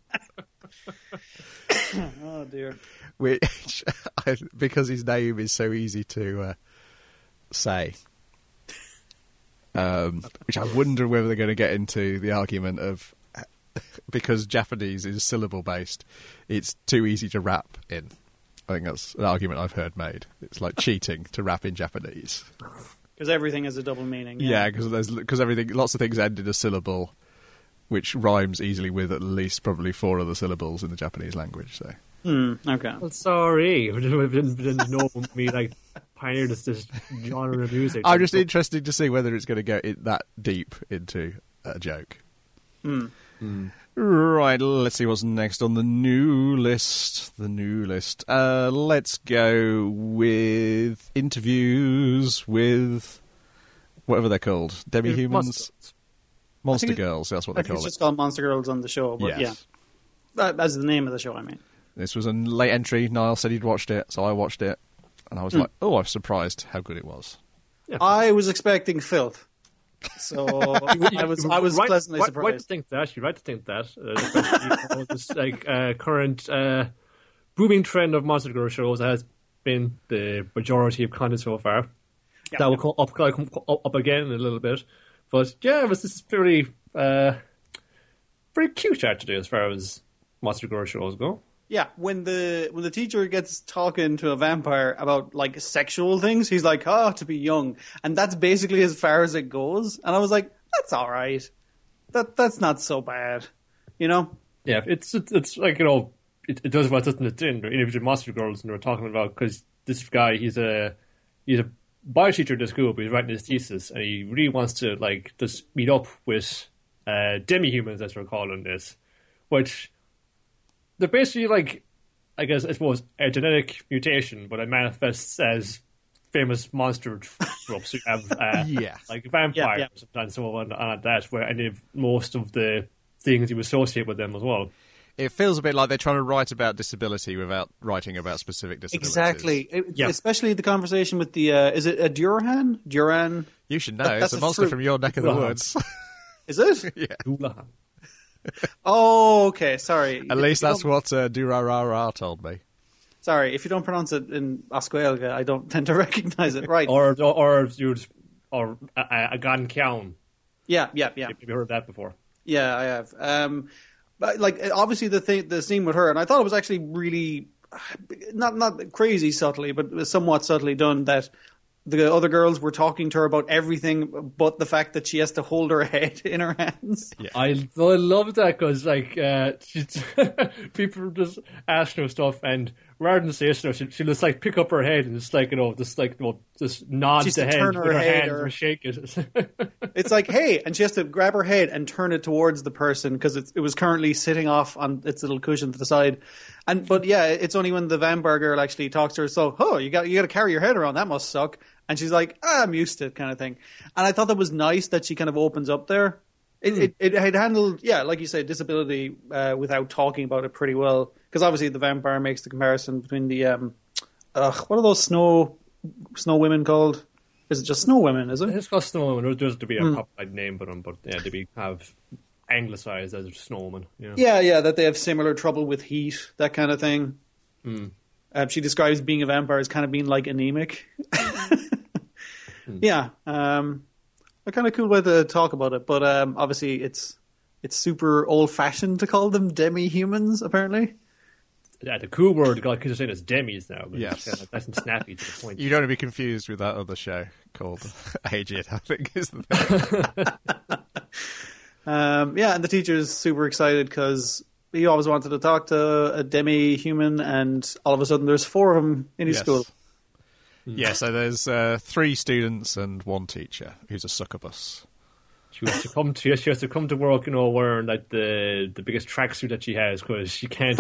Oh, dear. Which, because his name is so easy to say. Which I wonder whether they're going to get into the argument of, because Japanese is syllable based, it's too easy to rap in. I think that's an argument I've heard made. It's like cheating to rap in Japanese. Because everything has a double meaning. Yeah, because everything, lots of things end in a syllable, which rhymes easily with at least probably 4 other syllables in the Japanese language. So. Okay. Well, sorry, I didn't know me like pioneered this genre of music. I'm just interested to see whether it's going to go that deep into a joke. Right, let's see what's next on the new list. Let's go with interviews with whatever they're called, demi-humans, monster girls. That's what they call it. It's just called Monster Girls on the show, but yes. Yeah, that's the name of the show. I mean. This was a late entry. Niall said he'd watched it, so I watched it, and I was like, "Oh, I was surprised how good it was." Yeah. I was expecting filth, so I was pleasantly surprised. Right to think that. You're right to think that. This like current booming trend of Monster Girl shows has been the majority of content so far. Yeah. That will come up again in a little bit, but yeah, this is very cute actually as far as Monster Girl shows go. Yeah, when the teacher gets talking to a vampire about like sexual things, he's like, to be young, and that's basically as far as it goes. And I was like, that's all right. That's not so bad, you know? Yeah, it's like, it does what doesn't it in individual Monster Girls, and we're talking about because this guy he's a bio teacher at the school, but he's writing his thesis, and he really wants to like just meet up with demi-humans, as we're calling this, which. They're basically like, I suppose, a genetic mutation, but it manifests as famous monster tropes. You have like vampires and so on that, where any of most of the things you associate with them as well. It feels a bit like they're trying to write about disability without writing about specific disabilities. Exactly. Especially the conversation with the, is it a Duran? Duran? You should know. It's a monster from your neck of the woods. Is it? Yeah. Oh, okay. Sorry. At least that's what Durarara told me. Sorry, if you don't pronounce it in Oscuelga, I don't tend to recognize it. Right. or a Gan Kiaun. Yeah. Have you heard that before? Yeah, I have. But like obviously the scene with her, and I thought it was actually really not crazy subtly, but somewhat subtly done. That the other girls were talking to her about everything but the fact that she has to hold her head in her hands. Yeah. I love that because she's people just ask her stuff, and rather than say stuff, she'll just pick up her head and just just nod the head with her hand or shake it. It's like, hey, and she has to grab her head and turn it towards the person because it was currently sitting off on its little cushion to the side. But yeah, it's only when the vampire girl actually talks to her. So, you got to carry your head around. That must suck. And she's like, I'm used to it, kind of thing. And I thought that was nice that she kind of opens up there. It had handled, like you say, disability without talking about it pretty well. Because obviously the vampire makes the comparison between the what are those snow women called? Is it just snow women? Is it? It's called snow women. There's to be a proper name for them, but yeah, they have anglicized as snowmen. Yeah, that they have similar trouble with heat, that kind of thing. She describes being a vampire as kind of being like anemic. Yeah, a kind of cool way to talk about it, but obviously it's super old-fashioned to call them demi-humans, apparently. Yeah, the cool word, God, because they're saying it's demis now. But yes. It's nice and snappy to the point. You don't want to be confused with that other show called Aged, I think is the thing. And the teacher's super excited because he always wanted to talk to a demi-human, and all of a sudden there's 4 of them in his school. Yeah, so there's 3 students and 1 teacher who's a succubus. She has to come to work, wearing the biggest tracksuit that she has because she can't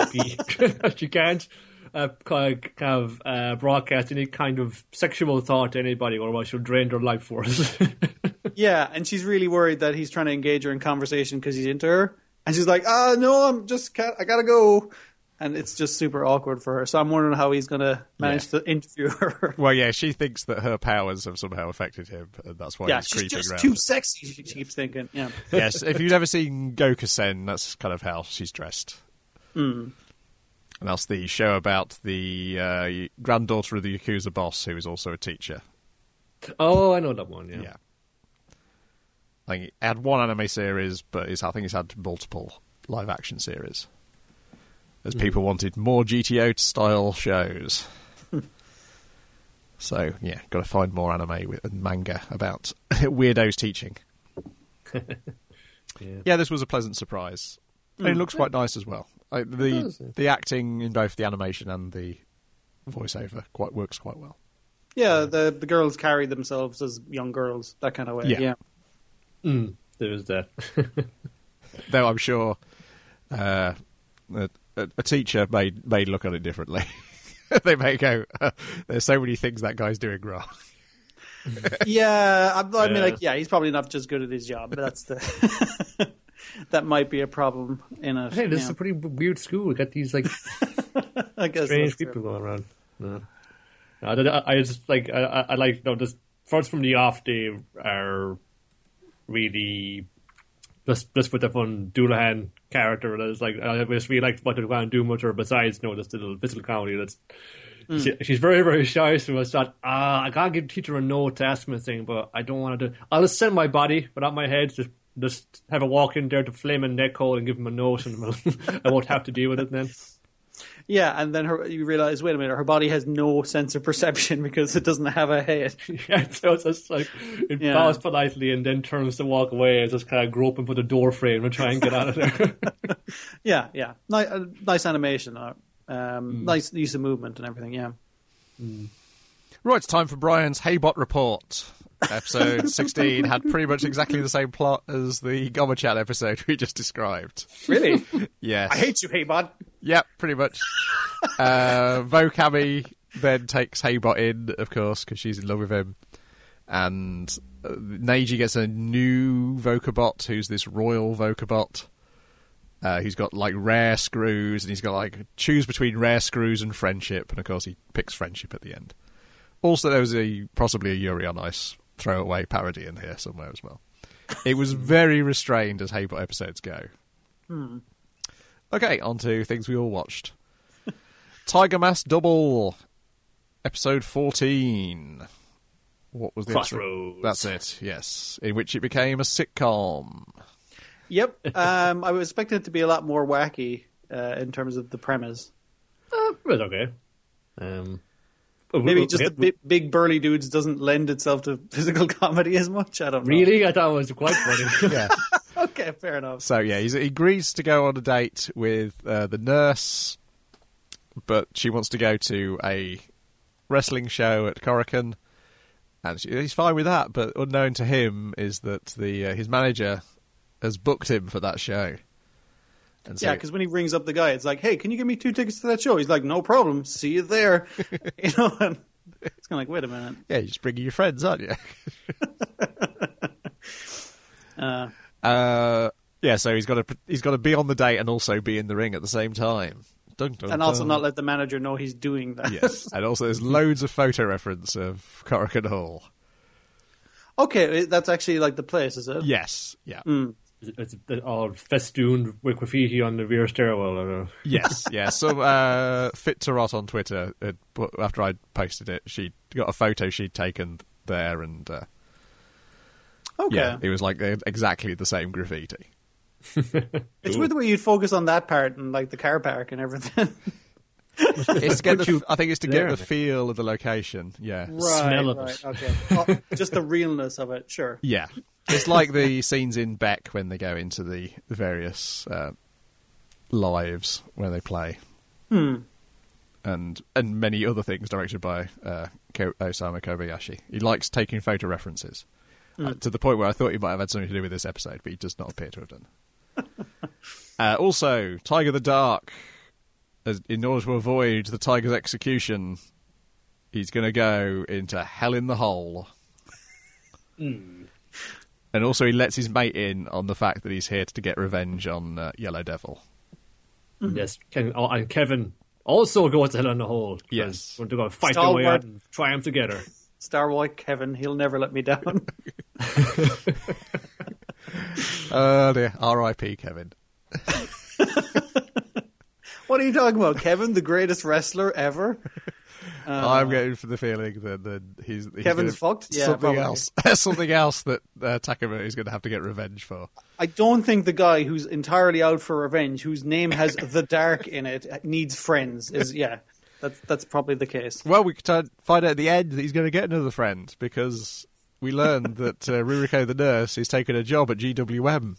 broadcast any kind of sexual thought to anybody, otherwise she'll drain their life force. Yeah, and she's really worried that he's trying to engage her in conversation because he's into her, and she's like, no, I gotta go. And it's just super awkward for her. So I'm wondering how he's going to manage to interview her. Well, yeah, she thinks that her powers have somehow affected him, and that's why he's creeping around. Yeah, she's just too sexy, she keeps thinking. Yeah. Yes, if you've ever seen Gokusen, that's kind of how she's dressed. And that's the show about the granddaughter of the Yakuza boss, who is also a teacher. Oh, I know that one, yeah. I think it had 1 anime series, but I think it's had multiple live-action series. As people wanted more GTO-style shows. So, yeah, got to find more anime and manga about weirdos teaching. Yeah, this was a pleasant surprise. And it looks quite nice as well. The acting in both the animation and the voiceover works quite well. Yeah, the girls carry themselves as young girls, that kind of way. Yeah. There was that. Though I'm sure... a teacher may look at it differently. They may go, there's so many things that guy's doing wrong. Yeah, I mean, he's probably not just good at his job, but that's that might be a problem in it. Hey, this is a pretty weird school. We got these I guess strange people going around. No. I just I like this first from the off. They are really just with the fun Doulahan character. That's I just really liked what they're going to do much her besides just a little physical comedy. That's she's very, very shy, so I thought, I gotta give the teacher a note to ask me a thing, but I don't want to do. I'll just send my body, but not my head. Just have a walk in there to Flaming Neckhole and give him a note, and I won't have to deal with it then. Yeah, and then you realise, wait a minute, her body has no sense of perception because it doesn't have a head. Yeah, so it's just it bows politely and then turns to walk away and just kind of groping for the door frame and try and get out of there. Yeah. Nice animation. Nice use of movement and everything, yeah. Right, it's time for Brian's Haybot Report. Episode 16 had pretty much exactly the same plot as the Gomachan episode we just described. Really? Yes. I hate you, Haybot. Yep, pretty much. Vokami then takes Haybot in, of course, because she's in love with him. And Neji gets a new Vocabot, who's this royal Vocabot. Who's got rare screws, and he's got choose between rare screws and friendship, and of course he picks friendship at the end. Also, there was possibly a Yuri on Ice throwaway parody in here somewhere as well. It was very restrained as Haybot episodes go. Okay, on to things we all watched. Tiger Mask Double, episode 14. What was the Crossroads? Episode? That's it, yes. In which it became a sitcom. Yep. I was expecting it to be a lot more wacky in terms of the premise. It was okay. Maybe just the big burly dudes doesn't lend itself to physical comedy as much. I don't know. Really? I thought it was quite funny. Yeah. Okay, fair enough. So, yeah, he agrees to go on a date with the nurse, but she wants to go to a wrestling show at Korakuen, and he's fine with that, but unknown to him is that his manager has booked him for that show. And so, yeah, because when he rings up the guy, it's like, hey, can you give me 2 tickets to that show? He's like, no problem. See you there. And it's kind of like, wait a minute. Yeah, you're just bringing your friends, aren't you? Yeah, so he's got to be on the date and also be in the ring at the same time. Dun, dun, and also dun. not let the manager know he's doing that. Yes, and also there's loads of photo reference of Korakuen Hall. Okay, that's actually like the place, is it? Yes, yeah. It's all festooned with graffiti on the rear stairwell. Or... Yes, yeah. Some Fit to Rot on Twitter, after I'd posted it, she got a photo she'd taken there, and okay, yeah, it was like exactly the same graffiti. It's weird the way you'd focus on that part and like the car park and everything. It's to get I think it's to get the feel of the location. Yeah, smell of right, it. okay. Just the realness of it, sure. Yeah, it's like the scenes in Beck when they go into the various lives where they play, and many other things directed by Osamu Kobayashi. He likes taking photo references to the point where I thought he might have had something to do with this episode, but he does not appear to have done. Also, Tiger the Dark. In order to avoid the tiger's execution, he's going to go into hell in the hole. And also he lets his mate in on the fact that he's here to get revenge on Yellow Devil. Yes, and Kevin also goes to hell in the hole. Yes. We're going to fight their way out and triumph together. Starboy Kevin, he'll never let me down. Oh dear, R.I.P. Kevin. What are you talking about, Kevin? The greatest wrestler ever? I'm getting the feeling that he's Kevin's fucked? Yeah, something probably. else. Something else that Takuma is going to have to get revenge for. I don't think the guy who's entirely out for revenge, whose name has The Dark in it, needs friends. That's probably the case. Well, we could find out at the end that he's going to get another friend, because we learned that Ruriko the nurse is taking a job at GWM.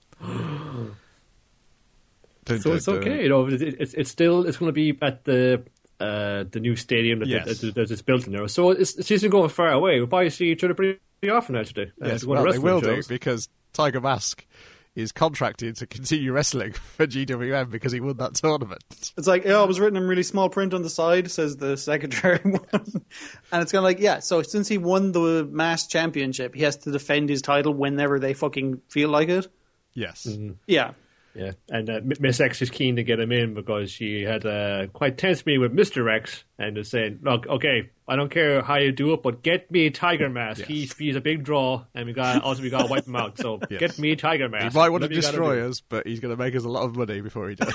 So it's okay, you know. It's going to be at the new stadium that is built in there. So it's isn't going far away. We'll probably see each other pretty often actually. Yes, well, they will do, because Tiger Mask is contracted to continue wrestling for GWM because he won that tournament. It's like, it was written in really small print on the side, says the secretary one. And it's kind of like, yeah, so since he won the mass championship, he has to defend his title whenever they fucking feel like it. Yes. Mm-hmm. Yeah. Yeah, and Miss X is keen to get him in because she had a quite tense meeting with Mr. X and is saying, look, okay, I don't care how you do it, but get me Tiger Mask. Yes. He's a big draw, and we got to wipe him out. So yes. Get me Tiger Mask. He might want to destroy us, but he's going to make us a lot of money before he does.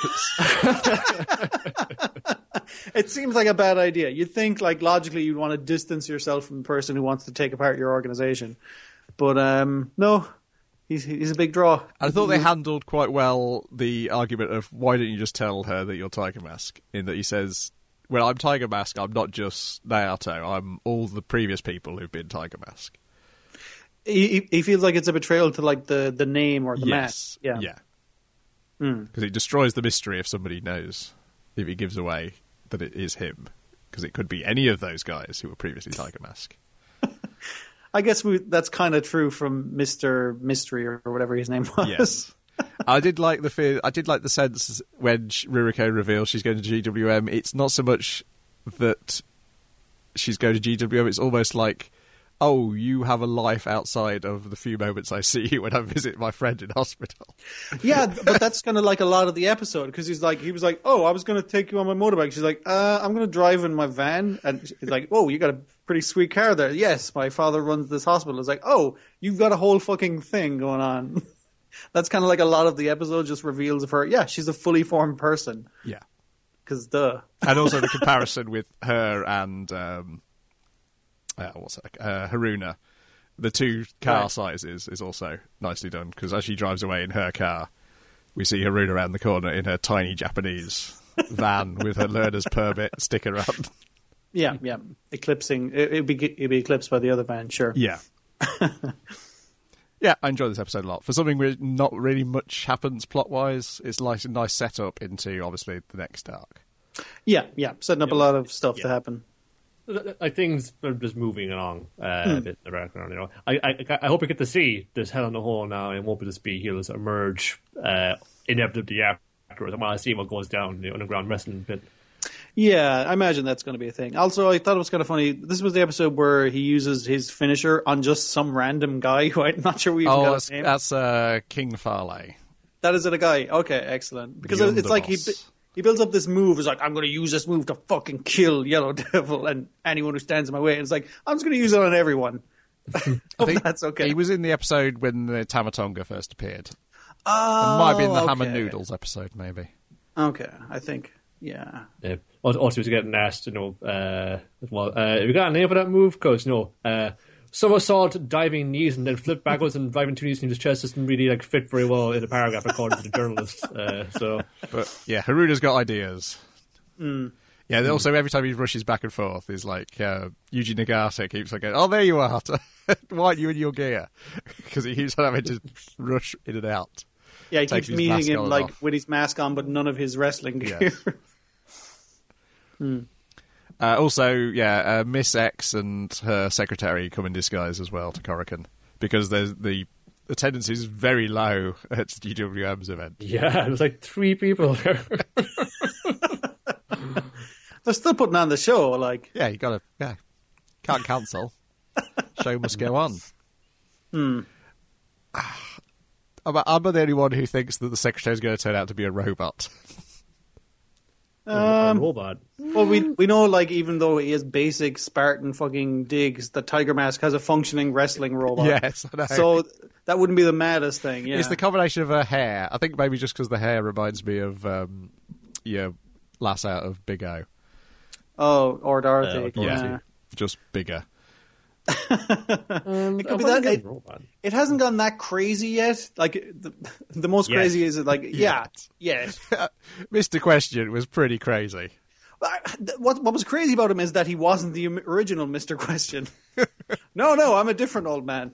It seems like a bad idea. You'd think, like, logically, you'd want to distance yourself from the person who wants to take apart your organization, but no. He's a big draw. I thought they handled quite well the argument of, why don't you just tell her that you're Tiger Mask? In that he says, well, I'm Tiger Mask, I'm not just Naoto, I'm all the previous people who've been Tiger Mask. He feels like it's a betrayal to, like, the name or the mask. Yeah. Because it destroys the mystery if somebody knows, if he gives away that it is him. Because it could be any of those guys who were previously Tiger Mask. I guess that's kind of true from Mr. Mystery or whatever his name was. Yes. I did like the sense when Ruriko reveals she's going to GWM. It's not so much that she's going to GWM. It's almost like, oh, you have a life outside of the few moments I see you when I visit my friend in hospital. Yeah, but that's kind of like a lot of the episode, because he was like, oh, I was going to take you on my motorbike. She's like, I'm going to drive in my van. And he's like, oh, you got a pretty sweet car there. Yes, my father runs this hospital. It's like, oh, you've got a whole fucking thing going on. That's kind of like a lot of the episode just reveals of her. Yeah, she's a fully formed person. Yeah. Because duh. And also the comparison with her and Haruna, the two car sizes, is also nicely done, because as she drives away in her car, we see Haruna around the corner in her tiny Japanese van with her learner's permit sticker on. Yeah. Eclipsing. It'd be eclipsed by the other van, sure. Yeah. Yeah, I enjoy this episode a lot. For something where not really much happens plot-wise, it's like a nice setup into, obviously, the next arc. Yeah. Setting up a lot of stuff to happen. Like things are just moving along a bit in the background. You know, I hope we get to see this Hell in a Hole now, and it won't be just be he'll just emerge inevitably afterwards. I want to see what goes down the underground wrestling pit. Yeah, I imagine that's going to be a thing. Also, I thought it was kind of funny. This was the episode where he uses his finisher on just some random guy who I'm not sure we even got his name. That's King Farley. That is it, a guy? Okay, excellent. Because it's like he builds up this move. He's like, I'm going to use this move to fucking kill Yellow Devil and anyone who stands in my way. And it's like, I'm just going to use it on everyone. I think that's okay. He was in the episode when the Tamatonga first appeared. Oh, it might be in the Ham and Noodles episode, maybe. Okay, I think. Yeah. Also, he was getting asked, have you got a name for that move? Because, somersault, diving knees, and then flip backwards and driving 2 knees into his chest doesn't really fit very well in a paragraph, according to the journalist. But yeah, Haruna's got ideas. Yeah, also every time he rushes back and forth, is like Yuji Nagata keeps like, "Oh, there you are! Why aren't you in your gear?" Because he keeps having to rush in and out. Yeah, he keeps meeting him with his mask on, but none of his wrestling gear. Yes. Also, Miss X and her secretary come in disguise as well to Korakuen, because there's the attendance is very low at GWM's event. Yeah, there's like 3 people there. They're still putting on the show, Yeah, you gotta, can't cancel. Show must go on. I'm the only one who thinks that the secretary is going to turn out to be a robot. A robot. Well, we know, even though he has basic Spartan fucking digs, the Tiger Mask has a functioning wrestling robot. Yes, I know. So that wouldn't be the maddest thing, yeah. It's the combination of her hair. I think maybe just because the hair reminds me of, Lass out of Big O. Oh, or Dorothy. Yeah, just bigger. It could be that it hasn't gone that crazy yet. The most crazy is yes. Mr. Question was pretty crazy. What was crazy about him is that he wasn't the original Mr. Question. No, I'm a different old man.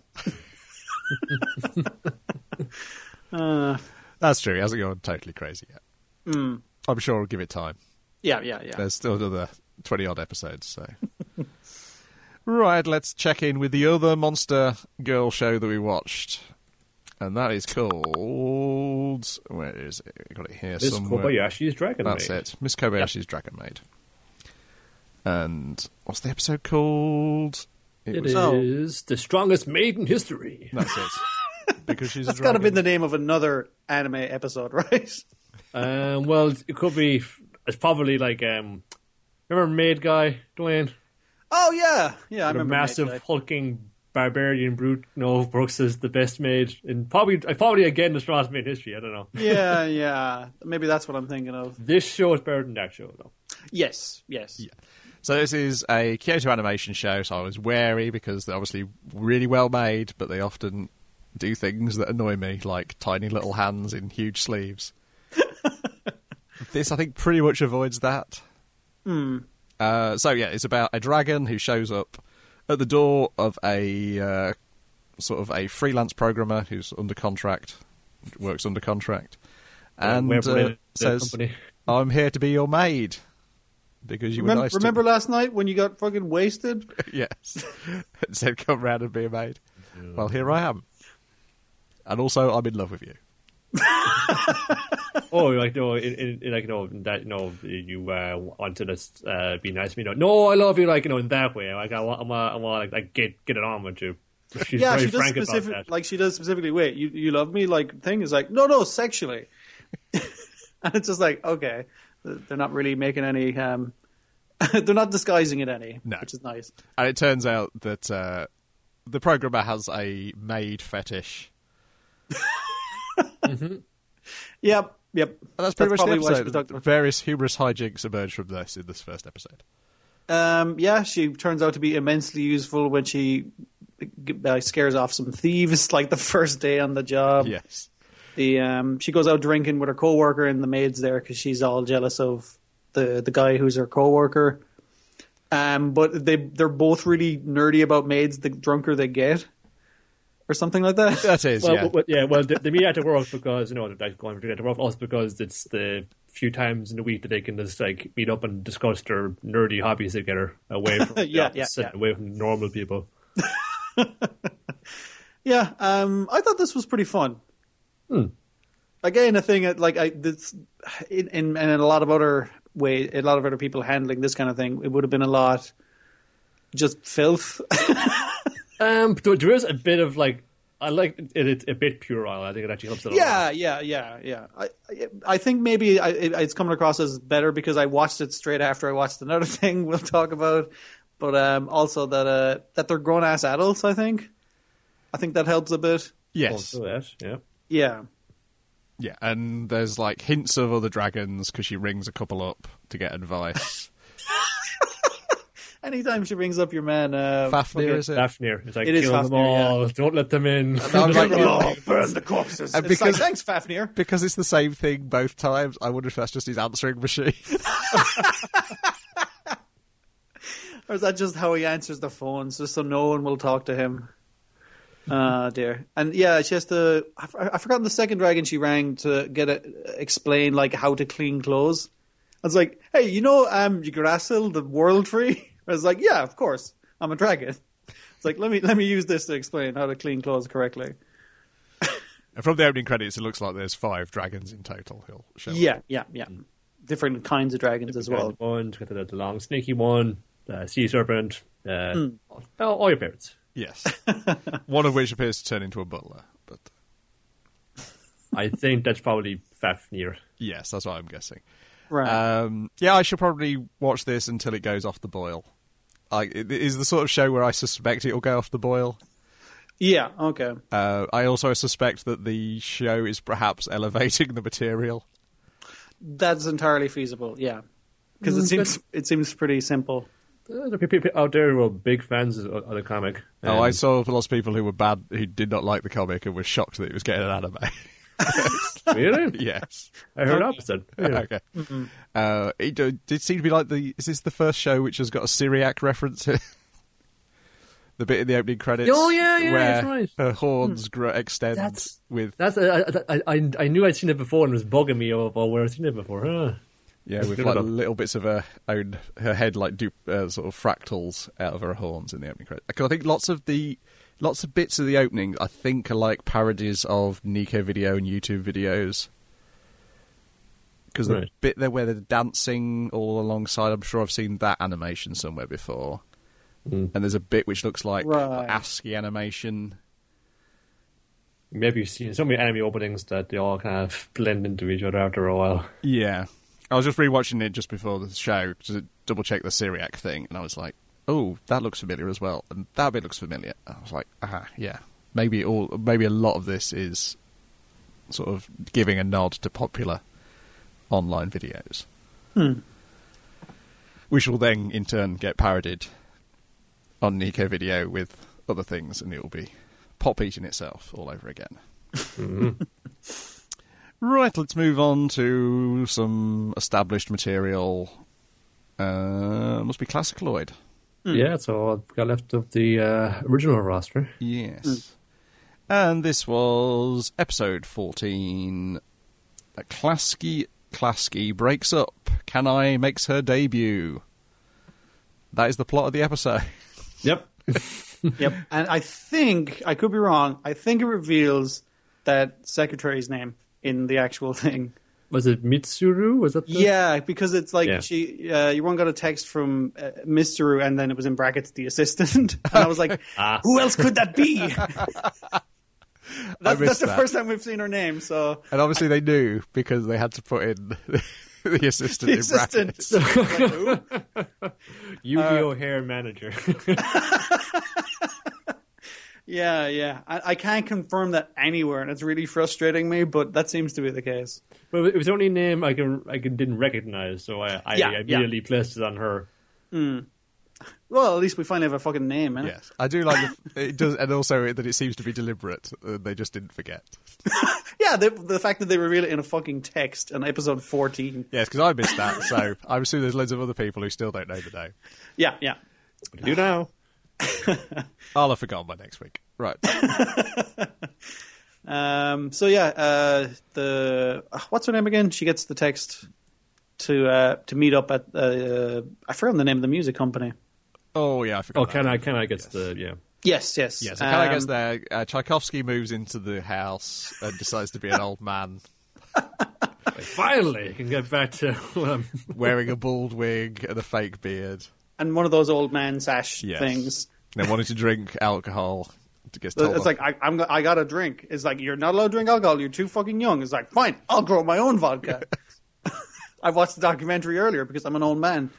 That's true. He hasn't gone totally crazy yet. I'm sure we'll give it time. Yeah. There's still another 20-odd episodes, so... Right, let's check in with the other Monster Girl show that we watched. And that is called... Where is it? I got it here somewhere. Miss Kobayashi's Dragon Maid. That's it. Miss Kobayashi's Dragon Maid. And what's the episode called? It is The Strongest Maid in History. That's it. Because she's That's got to be the name of another anime episode, right? Well, it could be... It's probably remember Maid Guy, Dwayne? Oh, yeah. I remember massive, hulking, barbarian brute. No, Brooks is the best maid. And probably again, the strongest maid in history. I don't know. Yeah. Maybe that's what I'm thinking of. This show is better than that show, though. Yes. Yeah. So this is a Kyoto Animation show, so I was wary because they're obviously really well made, but they often do things that annoy me, like tiny little hands in huge sleeves. This, I think, pretty much avoids that. It's about a dragon who shows up at the door of a sort of a freelance programmer who's under contract, works under contract, and says, "I'm here to be your maid because you were nice to me." Remember last night when you got fucking wasted? Yes, and said, "Come round and be a maid." Yeah. Well, here I am, and also I'm in love with you. You want to just be nice to me. No, I love you, in that way. I want to get it on with you. She's very frank about that. She does specifically. Wait, you love me? Thing is no, sexually. And it's just okay, they're not really making any. They're not disguising it any, which is nice. And it turns out that the programmer has a maid fetish. Mm-hmm. Yep. And that's pretty much the episode. Various humorous hijinks emerge from this in this first episode. She turns out to be immensely useful when she scares off some thieves, the first day on the job. Yes. She goes out drinking with her co-worker, and the maid's there because she's all jealous of the guy who's her co-worker. But they're both really nerdy about maids the drunker they get. Or something like that. That is, Well, they meet at work because, they're going to work also because it's the few times in the week that they can just like meet up and discuss their nerdy hobbies together away from away from normal people. Yeah, I thought this was pretty fun. Again, a thing in a lot of other ways, a lot of other people handling this kind of thing, it would have been a lot just filth. There is a bit of I like it's a bit puerile. I think it actually helps it a lot. Yeah. I think maybe it's coming across as better because I watched it straight after I watched another thing we'll talk about, but also that they're grown ass adults. I think that helps a bit. Yes. Yeah. Yeah, and there's hints of other dragons because she rings a couple up to get advice. Anytime she brings up your man, Fafnir, is it? Fafnir. It's like, it kill them all. Yeah. Don't let them in. Burn the corpses. And because, thanks, Fafnir. Because it's the same thing both times, I wonder if that's just his answering machine. Or is that just how he answers the phones, just so no one will talk to him? Dear. And yeah, she has to... I've forgotten the second dragon she rang to explain how to clean clothes. I was like, hey, Yggdrasil, the world tree? I was like, yeah, of course. I'm a dragon. It's like, let me use this to explain how to clean clothes correctly. And from the opening credits, it looks like there's 5 dragons in total. He'll show up. Yeah. Different kinds of dragons as well. One, the long, snaky one, the sea serpent, all your favorites. Yes. One of which appears to turn into a butler, but I think that's probably Fafnir. Yes, that's what I'm guessing. Right. Yeah, I should probably watch this until it goes off the boil. It is the sort of show where I suspect it'll go off the boil. Yeah, okay. I also suspect that the show is perhaps elevating the material. That's entirely feasible, yeah. Because it seems pretty simple. There are people out there who are big fans of the comic. I saw lots of people who did not like the comic and were shocked that it was getting an anime. Really? Yes. I heard opposite. Yeah. Okay. Mm-hmm. It did seem to be is this the first show which has got a Syriac reference? The bit in the opening credits. Oh yeah, where that's right. Her horns extend with. I knew I'd seen it before and it was bugging me about where I'd seen it before. Huh. Yeah, with little bits of her head sort of fractals out of her horns in the opening credits. Because I think lots of bits of the opening I think are parodies of Nico Video and YouTube videos. Because the bit there where they're dancing all alongside, I'm sure I've seen that animation somewhere before. And there's a bit which looks like ASCII animation. Maybe you've seen so many anime openings that they all kind of blend into each other after a while. Yeah. I was just rewatching it just before the show to double check the Syriac thing, and I was like, oh, that looks familiar as well, and that bit looks familiar. And I was like, yeah. Maybe a lot of this is sort of giving a nod to popular online videos. Which will then, in turn, get parodied on Nico Video with other things, and it will be pop eating itself all over again. Mm-hmm. Right, let's move on to some established material. Must be Classicaloid. Yeah, that's all I've got left of the original roster. Yes. And this was episode 14. Klasky breaks up. Kanai makes her debut. That is the plot of the episode. Yep. Yep. And I think, I could be wrong, I think it reveals that secretary's name in the actual thing. Was it Mitsuru? Was that Yeah, because it's you one got a text from Mitsuru and then it was in brackets the assistant. And I was like, who else could that be? That's the first time we've seen her name. So, and obviously they knew because they had to put in the assistant in brackets. Yu-Gi-Oh! Hair manager. Yeah. I can't confirm that anywhere, and it's really frustrating me, but that seems to be the case. Well, it was the only name I didn't recognize, so I immediately placed it on her. Well, at least we finally have a fucking name, innit? Yes, I do like it does, and also that it seems to be deliberate. They just didn't forget. Yeah, the fact that they reveal it in a fucking text in episode 14. Yes, because I missed that, so I'm assuming there's loads of other people who still don't know the name. Yeah. What do you know? I'll have forgotten by next week. Right. What's her name again? She gets the text to meet up at I forgot the name of the music company. Oh yeah, I forgot. Oh, can I get the Yes. Yes, so Kanai gets there. Tchaikovsky moves into the house and decides to be an old man. Finally, I can get back to wearing a bald wig and a fake beard. And one of those old man sash things. And then wanting to drink alcohol. It's like, I got to drink. It's like, you're not allowed to drink alcohol. You're too fucking young. It's like, fine, I'll grow my own vodka. I watched the documentary earlier because I'm an old man.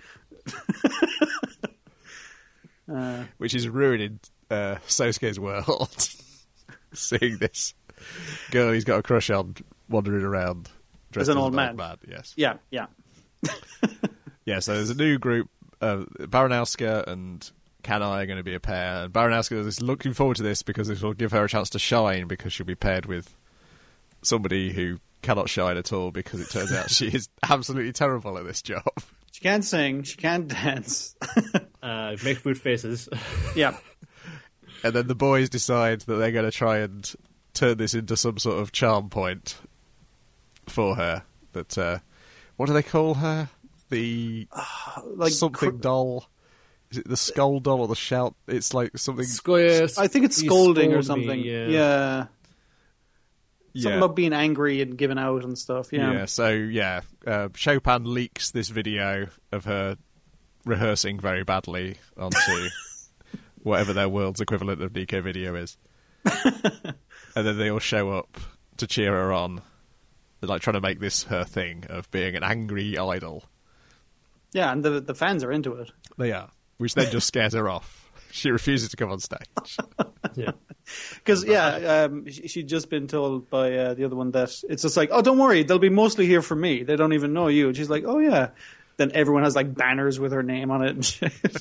Which is ruining Sosuke's world. Seeing this girl he's got a crush on wandering around dressed as an old man. Yes. Yeah. Yeah, so there's a new group. Baranowska and Kanai are going to be a pair. And Baranowska is looking forward to this because this will give her a chance to shine because she'll be paired with somebody who cannot shine at all because it turns out she is absolutely terrible at this job. She can't sing. She can't dance. Make weird faces. Yeah. And then the boys decide that they're going to try and turn this into some sort of charm point for her. That what do they call her? The something doll. Is it the skull doll or the shout? It's like something. I think it's scolding or something. Yeah. Something about being angry and giving out and stuff. Yeah. Chopin leaks this video of her rehearsing very badly onto whatever their world's equivalent of Nico Video is. And then they all show up to cheer her on. They're like trying to make this her thing of being an angry idol. Yeah, and the fans are into it. They are, which then just scares her off. She refuses to come on stage. Yeah. Because, she'd just been told by the other one that it's just like, oh, don't worry, they'll be mostly here for me. They don't even know you. And she's like, oh, yeah. Then everyone has, like, banners with her name on it and shit.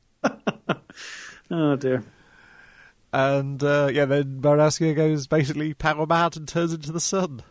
Oh, dear. And, then Baranowska goes basically power mad and turns into the sun.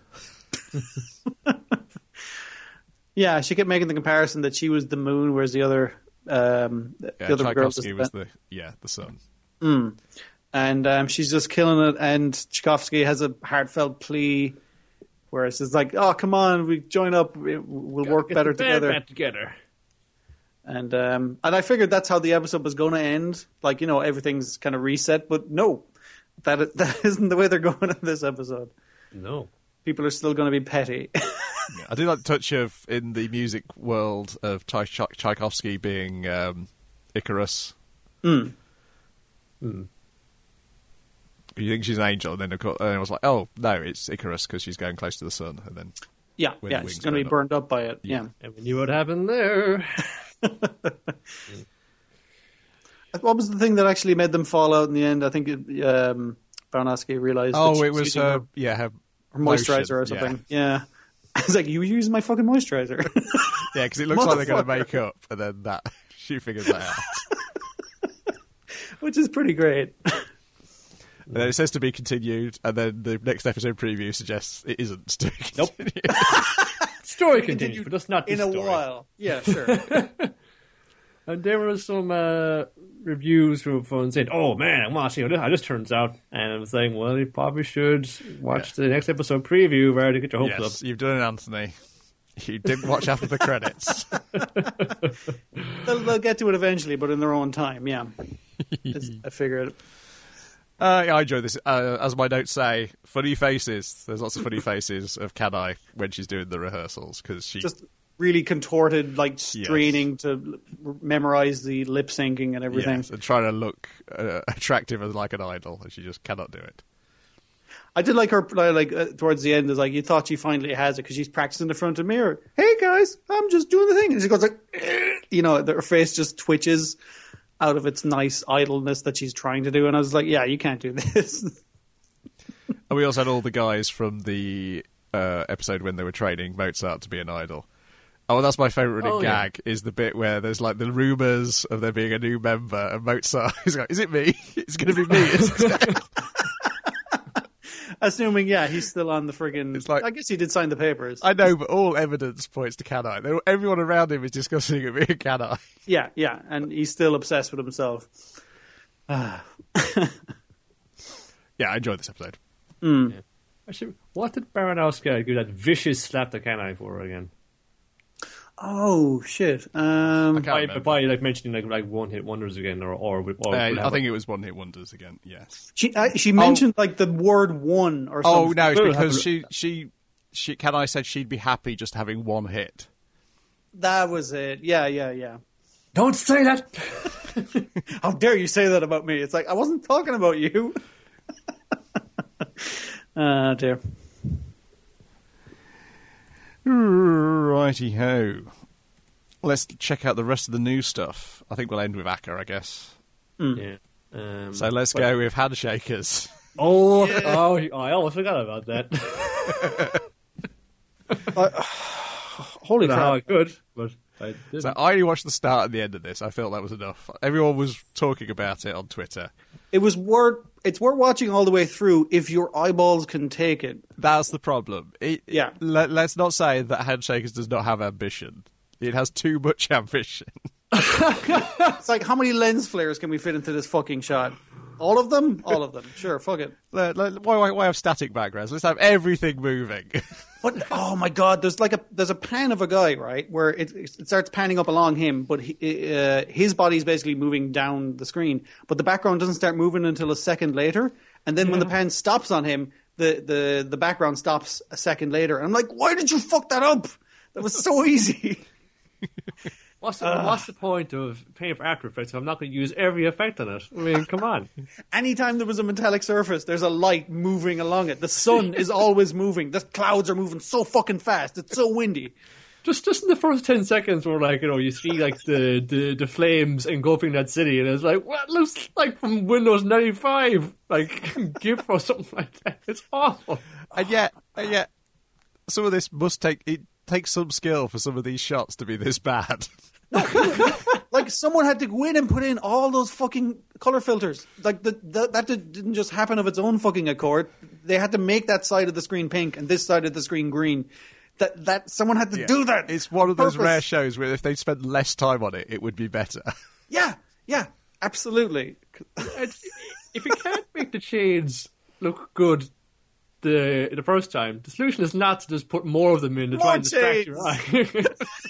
Yeah, she kept making the comparison that she was the moon, whereas the other girl was the sun. Mm. And she's just killing it, and Tchaikovsky has a heartfelt plea, whereas it's like, oh, come on, we join up, we'll work better together. And I figured that's how the episode was going to end, like, everything's kind of reset, but no, that isn't the way they're going in this episode. No. People are still going to be petty. Yeah, I do like the touch of, in the music world, of Tchaikovsky being Icarus. Mm. You think she's an angel, and then I was like, oh, no, it's Icarus because she's going close to the sun. And then she's going to be burned up by it. Yeah. And we knew what happened there. What was the thing that actually made them fall out in the end? I think Baranowski realized. Oh, it was her moisturizer or something. Yeah. I was like, you were using my fucking moisturizer. Yeah, because it looks like they're going to make up, and then she figures that out. Which is pretty great. And then it says to be continued, and then the next episode preview suggests it isn't to be continued. Nope. Story continues, but that's not the story. In a while. Yeah, sure. And there were some reviews from phone saying, oh man, I want to see how this turns out. And I was saying, well, you probably should watch the next episode preview where to get your hopes up. Yes, you've done it, Anthony. You didn't watch after the credits. They'll get to it eventually, but in their own time, yeah. I figured. I enjoy this. As my notes say, funny faces. There's lots of funny faces of Kanai when she's doing the rehearsals because she just really contorted, like straining to memorize the lip syncing and everything. Yes, and trying to look attractive as like an idol, and she just cannot do it. I did like her, towards the end, is like, you thought she finally has it because she's practicing in front of the mirror. Hey guys, I'm just doing the thing. And she goes like, her face just twitches out of its nice idleness that she's trying to do. And I was like, yeah, you can't do this. And we also had all the guys from the episode when they were training Mozart to be an idol. Oh, that's my favourite running gag, is the bit where there's like the rumours of there being a new member, and Mozart is like, is it me? It's going to be me, isn't it? Assuming, he's still on the friggin'... It's like, I guess he did sign the papers. I know, but all evidence points to Kanai. Everyone around him is discussing it being Kanai. Yeah, and he's still obsessed with himself. Yeah, I enjoyed this episode. Yeah. Actually, what did Baranowski do that vicious slap to Kanai for again? Oh shit! By like mentioning like one-hit wonders again, or I think it was one-hit wonders again. Yes. She mentioned like the word one or something. Oh no, it's because she Kanai said she'd be happy just having one hit. That was it. Yeah. Don't say that. How dare you say that about me? It's like I wasn't talking about you. Dear. Righty ho. Let's check out the rest of the new stuff. I think we'll end with Akka, I guess. Yeah. So let's go with Handshakers. I almost forgot about that. Holy crap! I could, but I didn't. So I only watched the start and the end of this. I felt that was enough. Everyone was talking about it on Twitter. It's worth watching all the way through if your eyeballs can take it. That's the problem. Let's not say that Handshakers does not have ambition. It has too much ambition. It's like, how many lens flares can we fit into this fucking shot? All of them? All of them. Sure, fuck it. Why have static backgrounds? Let's have everything moving. But oh my god, there's a pan of a guy, right, where it starts panning up along him, but his body's basically moving down the screen, but the background doesn't start moving until a second later, and then when the pan stops on him, the background stops a second later. And I'm like, why did you fuck that up? That was so easy. What's the point of paying for After Effects if I'm not going to use every effect on it? I mean, come on. Anytime there was a metallic surface, there's a light moving along it. The sun is always moving. The clouds are moving so fucking fast. It's so windy. Just in the first 10 seconds where, like, you know, you see, like, the flames engulfing that city, and it's like, what looks like from Windows 95, like, GIF or something like that. It's awful. And yet, some of this takes some skill for some of these shots to be this bad. Like, someone had to go in and put in all those fucking color filters. Like, that didn't just happen of its own fucking accord. They had to make that side of the screen pink and this side of the screen green. That someone had to do that. It's one of those rare shows where if they spent less time on it, it would be better. Yeah, absolutely. If you can't make the shades look good the first time, the solution is not to just put more of them in to try and distract your eye.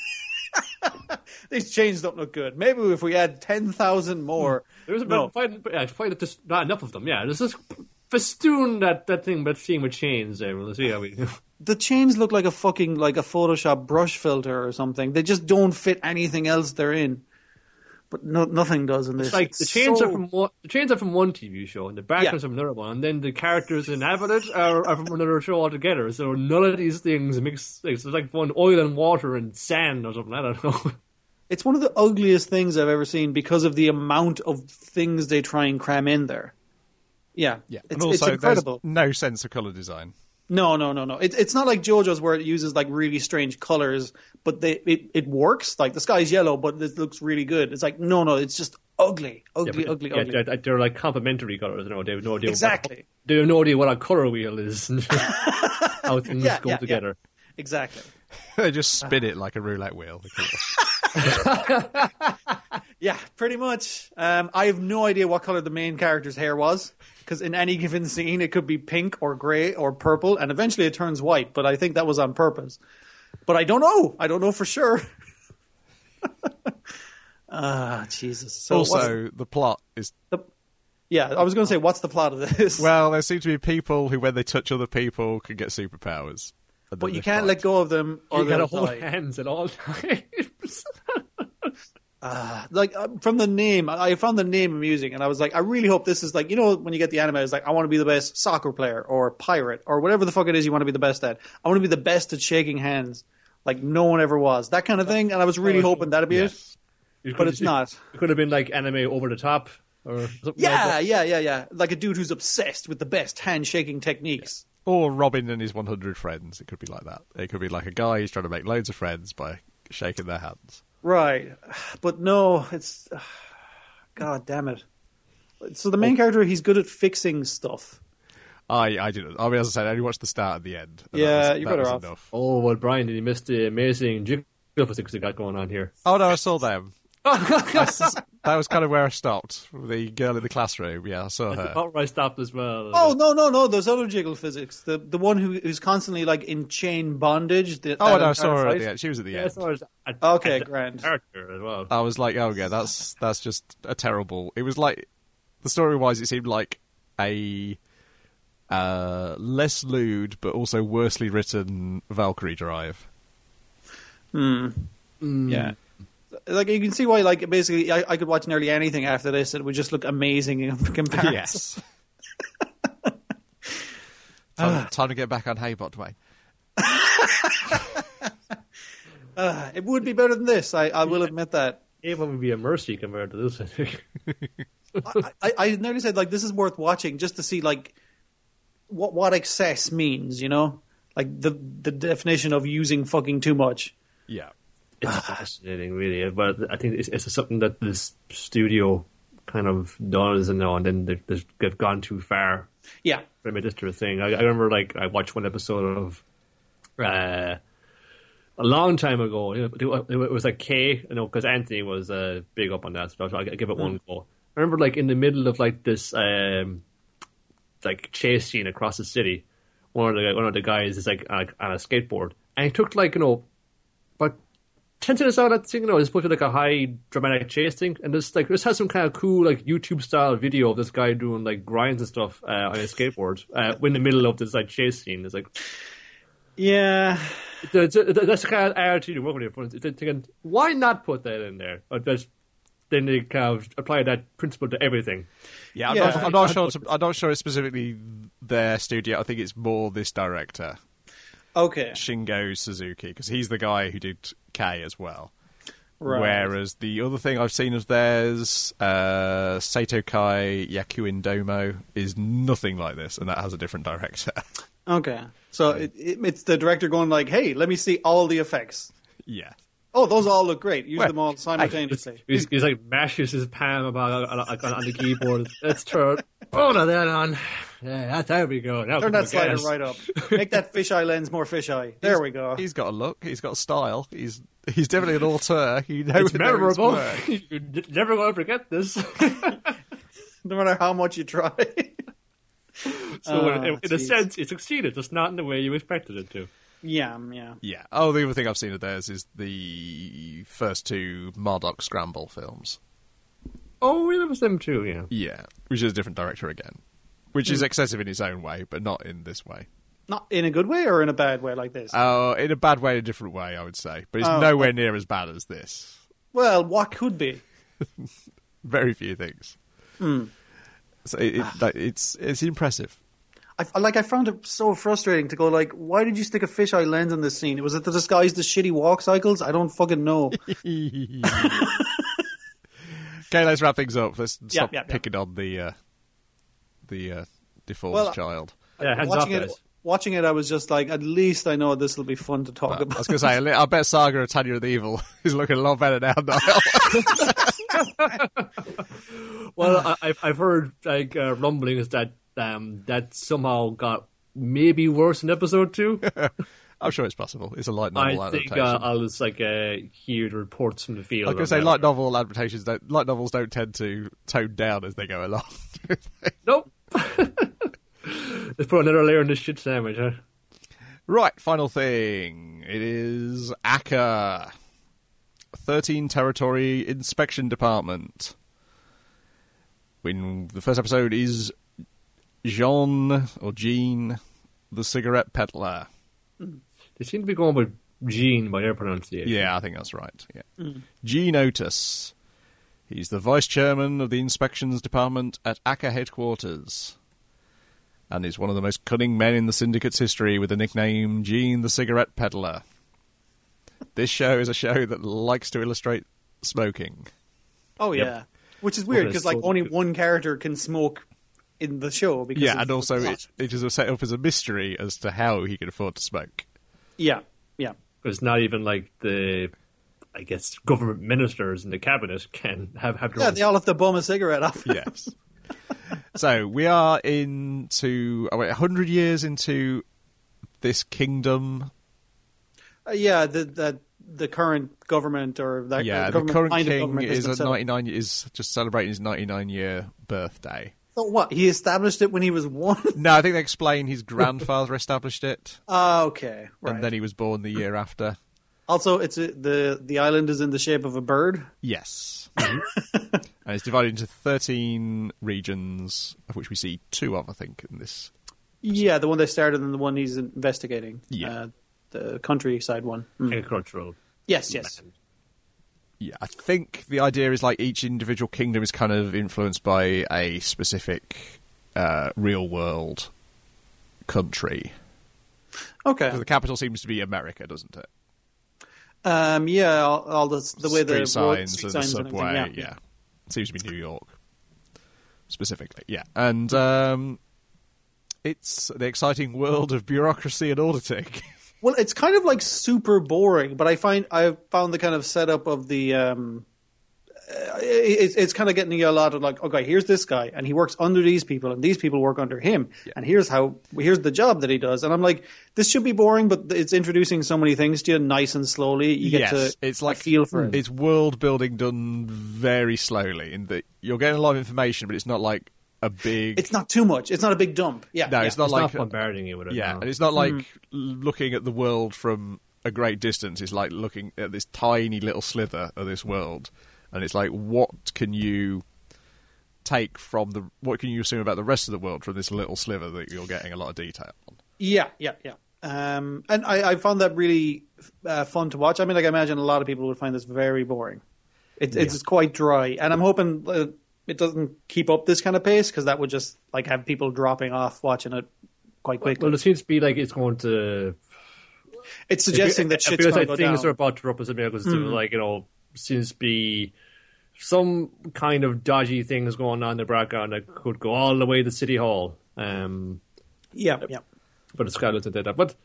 These chains don't look good. Maybe if we add 10,000 more. There's just not enough of them. Yeah, there's just festoon that thing with chains there. We'll see how we do. The chains look like a fucking like a Photoshop brush filter or something. They just don't fit anything else they're in. But nothing does in this. It's like the chains are from one TV show, and the backgrounds from another one, and then the characters inhabited are from another show altogether. So none of these things mix. It's like one oil and water and sand or something. I don't know. It's one of the ugliest things I've ever seen because of the amount of things they try and cram in there. Yeah. And also, it's incredible. There's no sense of colour design. No. It's not like JoJo's where it uses like really strange colors, but it works. Like the sky's yellow, but it looks really good. It's like no, it's just ugly. Yeah, they're like complementary colors. No, they have no idea. Exactly. They have no idea what a color wheel is. How things go together. Yeah. Exactly. They just spin it like a roulette wheel. Yeah, pretty much. I have no idea what color the main character's hair was, because in any given scene it could be pink or grey or purple, and eventually it turns white, but I think that was on purpose. But I don't know. I don't know for sure. Jesus. So also, the plot is... Yeah, I was going to say, what's the plot of this? Well, there seem to be people who, when they touch other people, can get superpowers. But you can't let go of them or you gotta hold hands at all times. From the name, I found the name amusing, and I was like, I really hope this is like, you know, when you get the anime, it's like, I want to be the best soccer player or pirate or whatever the fuck it is you want to be the best at. I want to be the best at shaking hands, like no one ever was. That kind of thing, and I was really hoping that'd be it. But it's not. It could have been like anime over the top or something. Yeah. Like a dude who's obsessed with the best handshaking techniques. Or Robin and his 100 friends. It could be like that. It could be like a guy who's trying to make loads of friends by shaking their hands. Right. But no, it's... God damn it. So the main character, he's good at fixing stuff. I didn't. I mean, as I said, I only watched the start and the end. And Yeah, you're better off. Enough. Oh, well, Brian, did you miss the amazing jiggle physics they got going on here? Oh, no, I saw them. That was kind of where I stopped. The girl in the classroom. Yeah, I saw her. That's where I stopped as well. Oh, no. There's other jiggle physics. The one who's constantly like in chain bondage. No, I saw her at the end. She was at the end. Okay, grand. Character as well. I was like, oh, yeah, that's just a terrible... It was like... The story-wise, it seemed like a less lewd, but also worsely written Valkyrie Drive. Yeah. Like, you can see why, like, basically, I could watch nearly anything after this. It would just look amazing in comparison. Yes. Time to get back on Haybot, Dwayne. It would be better than this. I will admit that. It would be a mercy compared to this, I think. I nearly said, like, this is worth watching just to see, like, what excess means, you know? Like, the definition of using fucking too much. Yeah. It's fascinating, really. But I think it's something that this studio kind of does, and then they've gone too far. Yeah. From this sort of thing. I remember, like, I watched one episode of a long time ago. It was like K, you know, because Anthony was big up on that, so I give it one go. I remember, like, in the middle of like this like chase scene across the city, one of the guys is like on a skateboard, and he took, like, you know, about 10 minutes out of that thing, you know, it's supposed to be like a high dramatic chase thing, and this has some kind of cool, like, YouTube style video of this guy doing, like, grinds and stuff on his skateboard in the middle of this, like, chase scene. It's like, yeah, that's the kind of attitude you're working with. It's thinking, why not put that in there? Or then they kind of apply that principle to everything. Yeah, I'm not sure. I'm not sure it's specifically their studio. I think it's more this director. Okay. Shingo Suzuki, because he's the guy who did K as well. Right. Whereas the other thing I've seen of theirs, Seito Kai Yakuin Domo, is nothing like this, and that has a different director. Okay. So it's the director going like, hey, let me see all the effects. Yeah. Oh, those all look great. Use them all simultaneously. He's like mashes his palm about on the keyboard. Let's turn that on. Yeah, there we go. Now turn that slider right up. Make that fisheye lens more fisheye. There we go. He's got a look. He's got a style. He's definitely an auteur. It's memorable. You're never going to forget this. No matter how much you try. So in a sense, it succeeded, just not in the way you expected it to. Yeah. Oh, the other thing I've seen of theirs is the first two Marduk Scramble films. Oh, it was them too, yeah. Yeah, which is a different director again. Which is excessive in its own way, but not in this way. Not in a good way or in a bad way like this? Oh, in a bad way, a different way, I would say. But it's nowhere near as bad as this. Well, what could be? Very few things. So it's impressive. I found it so frustrating to go like, why did you stick a fisheye lens on this scene? Was it to disguise the shitty walk cycles? I don't fucking know. Okay, let's wrap things up. Let's stop picking on the default child. Yeah, watching it, I was just like, at least I know this will be fun to talk about. I was going to say, I bet Saga of Tanya the Evil is looking a lot better now, Niall. Well, I've heard like rumblings that that somehow got maybe worse in episode 2. I'm sure it's possible. It's a light novel adaptation. I think I'll just hear the reports from the field. I was going to say, light novels don't tend to tone down as they go along. Nope. Let's put another layer in this shit sandwich, huh? Right, final thing. It is ACA, 13 Territory Inspection Department. When the first episode is Jean, the cigarette peddler. They seem to be going with Gene by their pronunciation. Yeah, I think that's right. Yeah. Gene Otis. He's the vice chairman of the inspections department at ACA headquarters. And he's one of the most cunning men in the syndicate's history with the nickname Gene the Cigarette Peddler. This show is a show that likes to illustrate smoking. Oh, yeah. Yep. Which is weird, because only one character can smoke in the show. Because and also it is set up as a mystery as to how he can afford to smoke. Yeah. Because not even like the, I guess, government ministers in the cabinet can have their own... they all have to bum a cigarette off. Yes. So we are 100 years into this kingdom. The current government or that the current king is just celebrating his 99-year birthday. So what? He established it when he was 1? No, I think they explain his grandfather established it. Okay, right. And then he was born the year after. Also, it's the island is in the shape of a bird. Yes, and it's divided into 13 regions, of which we see 2 of, I think, in this. Yeah, the one they started and the one he's investigating. Yeah. The countryside one. Agricultural. Yes. Yeah, I think the idea is like each individual kingdom is kind of influenced by a specific real-world country. Okay. So the capital seems to be America, doesn't it? Yeah, all the way the signs street and signs the subway. and Yeah, it seems to be New York specifically. Yeah, and it's the exciting world of bureaucracy and auditing. Well, it's kind of like super boring, but I found the kind of setup of the it's kind of getting you a lot of like, okay, here's this guy and he works under these people and these people work under him, and here's the job that he does, and I'm like, this should be boring, but it's introducing so many things to you nice and slowly. You get to it's like feel for it. It's world building done very slowly, in that you're getting a lot of information, but it's not like a big. It's not too much. It's not a big dump. Yeah, no, it's not like bombarding you with it. Yeah, and it's not like looking at the world from a great distance. It's like looking at this tiny little slither of this world, and it's like, what can you take from what can you assume about the rest of the world from this little sliver that you're getting a lot of detail on? Yeah. And I found that really fun to watch. I mean, like, I imagine a lot of people would find this very boring. It's quite dry, and I'm hoping it doesn't keep up this kind of pace, because that would just like have people dropping off watching it quite quickly. Well, it seems to be like it's going to. It's suggesting that shit's going to go things down. are about to erupt as because like, seems to be some kind of dodgy things going on in the background that could go all the way to City Hall. Yeah. But it's kind of into that. But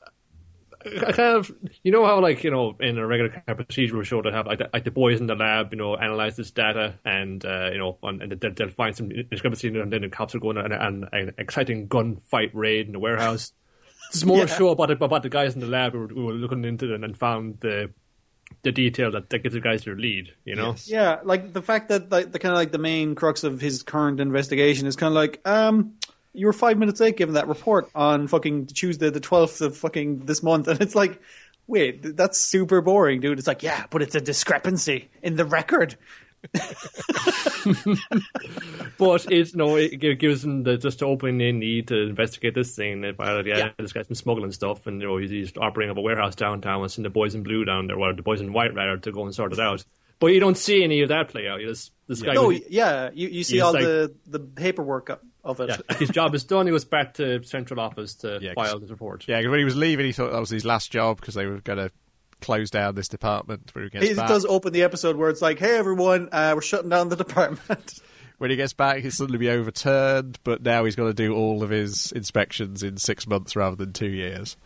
I kind of, how like, in a regular kind of procedural show, they have like the boys in the lab, analyze this data, and and they'll find some discrepancy, and then the cops are going on an exciting gunfight raid in the warehouse. It's more a show about the guys in the lab who were looking into it and found the detail that gives the guys their lead. Yes. Yeah, like the fact that like the kind of like the main crux of his current investigation is kind of like, you were 5 minutes late giving that report on fucking Tuesday the 12th of fucking this month. And it's like, wait, that's super boring, dude. It's like, yeah, but it's a discrepancy in the record. But it gives them just the opening they need to investigate this thing. This guy's been smuggling stuff, and he's operating up a warehouse downtown and sending the boys in blue down there, or the boys in white rather, to go and sort it out. But you don't see any of that play out. You see all the paperwork of it. Yeah, his job is done. He goes back to central office to file his report. Yeah, when he was leaving, he thought that was his last job because they were going to close down this department. He does open the episode where it's like, hey, everyone, we're shutting down the department. When he gets back, he'll suddenly be overturned, but now he's got to do all of his inspections in 6 months rather than 2 years.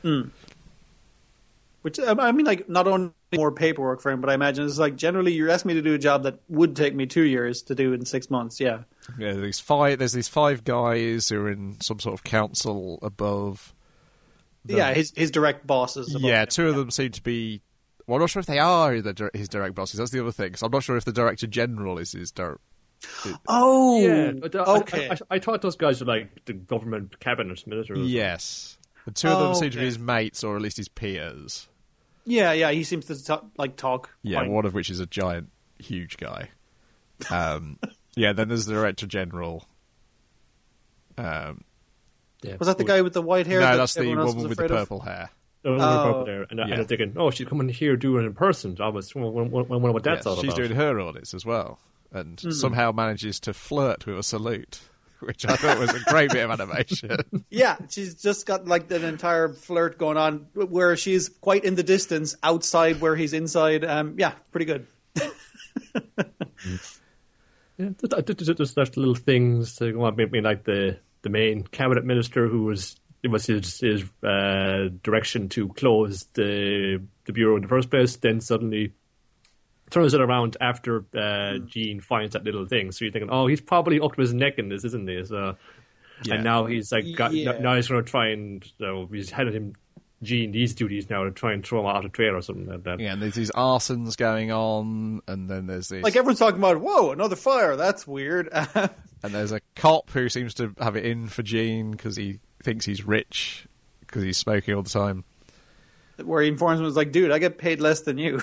Which, I mean, like, not only more paperwork for him, but I imagine it's like, generally, you're asking me to do a job that would take me 2 years to do in 6 months, yeah. Yeah, there's these 5 guys who are in some sort of council above them. Yeah, his direct bosses. Yeah, him. 2 of them seem to be... Well, I'm not sure if they are his direct bosses. That's the other thing. So I'm not sure if the Director General is his direct... Oh, yeah. Okay. I thought those guys were like the government cabinet ministers. Yes. The 2 of them seem to be his mates, or at least his peers. Yeah, he seems to talk. Yeah, fine. One of which is a giant, huge guy. Yeah, then there's the Director General. Was that the guy with the white hair? No, that's the woman with the purple hair. Purple hair. And I'm thinking, she's coming here doing it in person. I was wondering what that's all about. She's doing her audits as well, and somehow manages to flirt with a salute, which I thought was a great bit of animation. Yeah, she's just got like an entire flirt going on where she's quite in the distance outside where he's inside. Pretty good. Yeah, just little things to go on. Maybe like the main cabinet minister who was his direction to close the bureau in the first place. Then suddenly turns it around after Gene finds that little thing. So you're thinking, oh, he's probably up to his neck in this, isn't he? So, and now he's like, now he's going to try and he's headed him. Gene these duties now to try and throw him out of trail or something like that. Yeah, and there's these arsons going on, and then there's this... Like, everyone's talking about, whoa, another fire, that's weird. And there's a cop who seems to have it in for Gene because he thinks he's rich, because he's smoking all the time. Where he informs him, like, dude, I get paid less than you.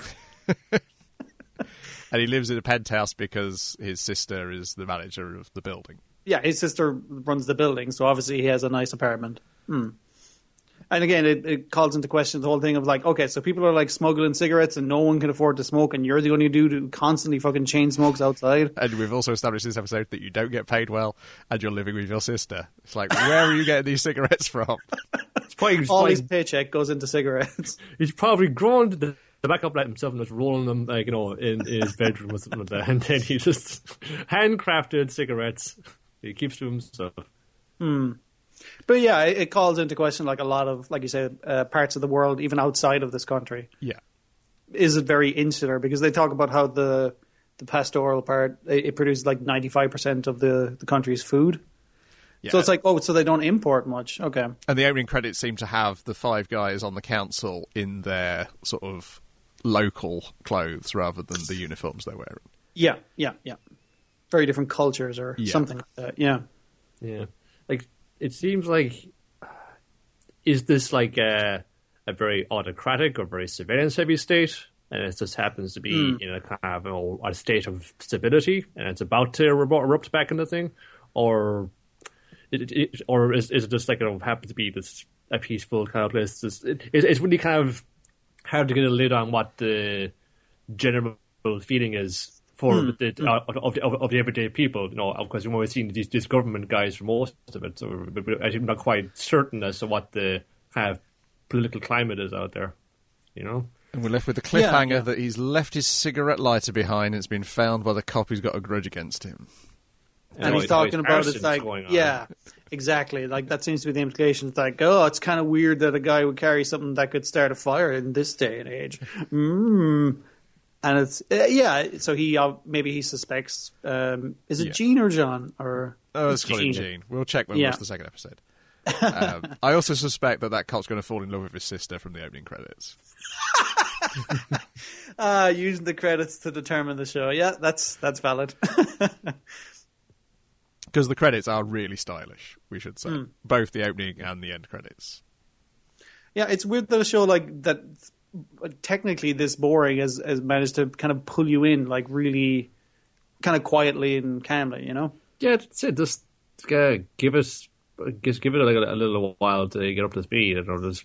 And he lives in a penthouse because his sister is the manager of the building. Yeah, his sister runs the building, so obviously he has a nice apartment. And again, it calls into question the whole thing of like, okay, so people are like smuggling cigarettes and no one can afford to smoke, and you're the only dude who constantly fucking chain smokes outside. And we've also established this episode that you don't get paid well and you're living with your sister. It's like, where are you getting these cigarettes from? All his paycheck goes into cigarettes. He's probably grown the backup light himself and just rolling them, like, in his bedroom or something like that. And then he just handcrafted cigarettes. He keeps to himself. But yeah, it calls into question like a lot of, like you said, parts of the world, even outside of this country. Yeah. Is it very insular? Because they talk about how the pastoral part, it produces like 95% of the country's food. Yeah. So it's like, so they don't import much. Okay. And the opening credits seem to have the 5 guys on the council in their sort of local clothes rather than the uniforms they're wearing. Yeah. Very different cultures or something like that. Yeah. Yeah. Like, it seems like, is this like a very autocratic or very surveillance-heavy state, and it just happens to be in a kind of a state of stability, and it's about to erupt back into thing, or is it just like it happens to be this a peaceful kind of place? It's really kind of hard to get a lid on what the general feeling is for of the everyday people, because we've always seen these government guys for most of it, so I'm not quite certain as to what the kind of political climate is out there, And we're left with the cliffhanger that he's left his cigarette lighter behind and it's been found by the cop who's got a grudge against him. And he's talking about it's like, exactly. Like, that seems to be the implication. It's like, it's kind of weird that a guy would carry something that could start a fire in this day and age. And it's so he maybe he suspects. Is it Gene or John or? Oh, it's Gene. We'll check when we watch the second episode. I also suspect that cop's going to fall in love with his sister from the opening credits. Using the credits to determine the show. Yeah, that's valid. Because the credits are really stylish, we should say, both the opening and the end credits. Yeah, it's weird that a show like that. Technically this boring has managed to kind of pull you in like really kind of quietly and calmly, Yeah, that's it. Just give it like a little while to get up to speed.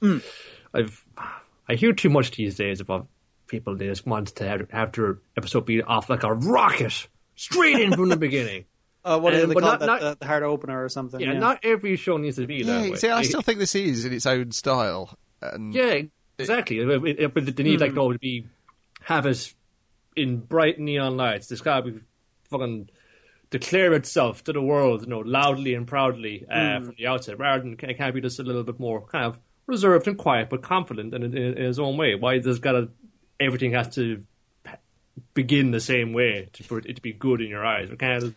I hear too much these days about people. They just want to have their episode be off like a rocket, straight in from the beginning. What do they call that? The hard opener or something? Yeah, not every show needs to be that way. See, I still think this is in its own style. And exactly. But they need to have it in bright neon lights. It's got to be fucking declare itself to the world, loudly and proudly from the outset, rather than it can't be just a little bit more kind of reserved and quiet, but confident in its own way. Why everything has to begin the same way for it to be good in your eyes? It can't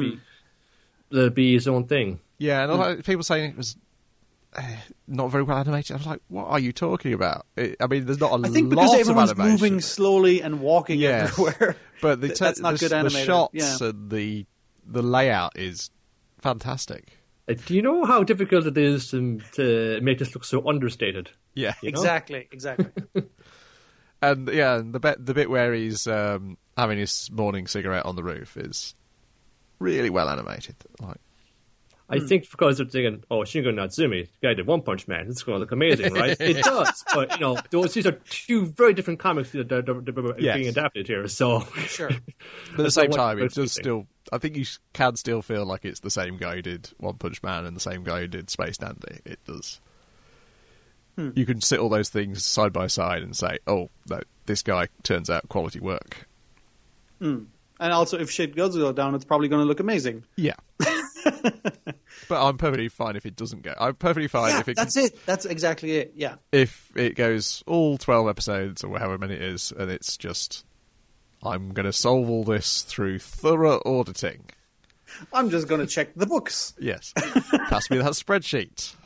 be its own thing. Yeah, and a lot of people saying it was not very well animated. I was like, what are you talking about? There's not a lot of animation. I think because everyone's moving slowly and walking everywhere. But that's not good animated. The shots and the layout is fantastic. Do you know how difficult it is to make this look so understated? Yeah, exactly. And the bit where he's having his morning cigarette on the roof is really well animated. I think because they're thinking, Shingo Natsumi, the guy did One Punch Man, it's going to look amazing, right? It does, but these are two very different comics that are being adapted here. So sure, but at the same time, it does still. I think you can still feel like it's the same guy who did One Punch Man and the same guy who did Space Dandy. It does. You can sit all those things side by side and say, "Oh, no, this guy turns out quality work." And also, if shit does go down, it's probably going to look amazing. Yeah. But I'm perfectly fine if it doesn't go. I'm perfectly fine if it... That's it. That's exactly it, yeah. If it goes all 12 episodes or however many it is, and it's just I'm going to solve all this through thorough auditing. I'm just going to check the books. Yes. Pass me that spreadsheet.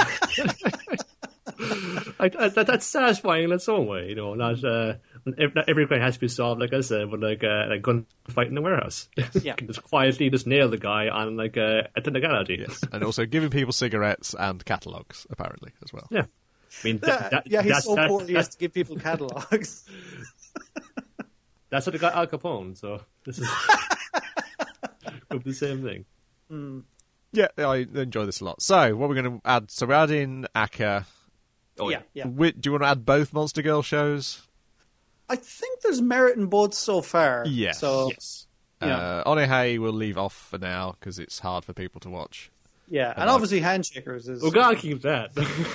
That's satisfying in its own way, you know. Not every crime has to be solved, like I said, with like a gunfight in the warehouse. Yeah, just quietly just nail the guy on like a technicality. Yes, and also giving people cigarettes and catalogues, apparently, as well. Yeah, I mean, he's so poor he has to give people catalogs. That's what they got Al Capone. So this is the same thing. Yeah, I enjoy this a lot. So, what we're going to add? So, we're adding Akka. Oh yeah. Do you want to add both Monster Girl shows? I think there's merit in both so far. Yes. So, Yes. Onehei we'll leave off for now because it's hard for people to watch. Yeah, and obviously Handshakers is... We gotta keep that.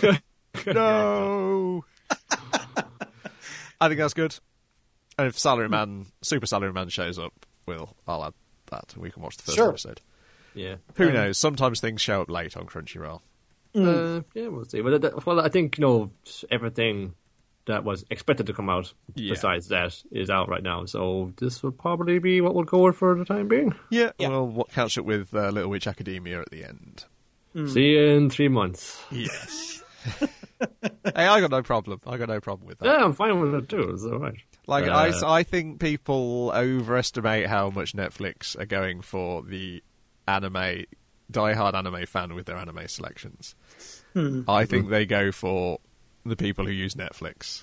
No! I think that's good. And if Super Salaryman shows up, I'll add that. We can watch the first episode. Yeah. Who knows? Sometimes things show up late on Crunchyroll. Yeah, we'll see. But I think, everything that was expected to come out besides that is out right now. So this will probably be what we'll go with for the time being. Yeah. We'll catch up with Little Witch Academia at the end. See you in 3 months. Yes. Hey, I got no problem. With that. Yeah, I'm fine with it too. It's all right. Like, I think people overestimate how much Netflix are going for the diehard anime fan with their anime selections. I think they go for the people who use Netflix.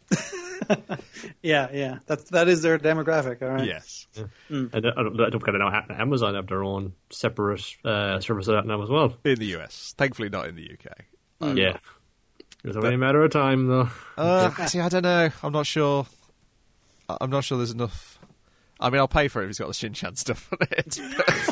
Yeah. That is their demographic, all right? Yes. Yeah. And I don't forget now, Amazon have their own separate service of that now as well. In the US. Thankfully not in the UK. Yeah. It's only a matter of time, though. See, I don't know. I'm not sure there's enough. I mean, I'll pay for it if it's got the Shin-chan stuff on it.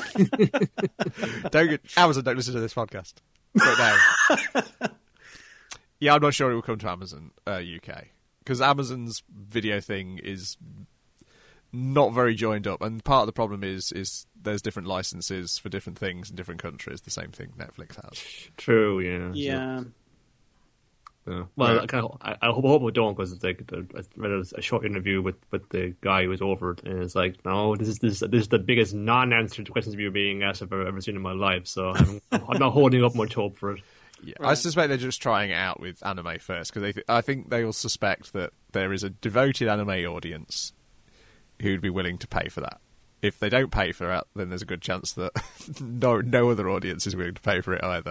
Amazon, don't listen to this podcast. But no. Yeah, I'm not sure it will come to Amazon UK. Because Amazon's video thing is not very joined up. And part of the problem is there's different licenses for different things in different countries. The same thing Netflix has. True, yeah. Yeah. Well, I hope we don't, because I read a short interview with the guy who was over it, and it's like, no, this is the biggest non-answer to questions you're being asked I've ever seen in my life. So I'm not holding up much hope for it. Yeah, right. I suspect they're just trying it out with anime first, because I think they will suspect that there is a devoted anime audience who'd be willing to pay for that. If they don't pay for it, then there's a good chance that no other audience is willing to pay for it either.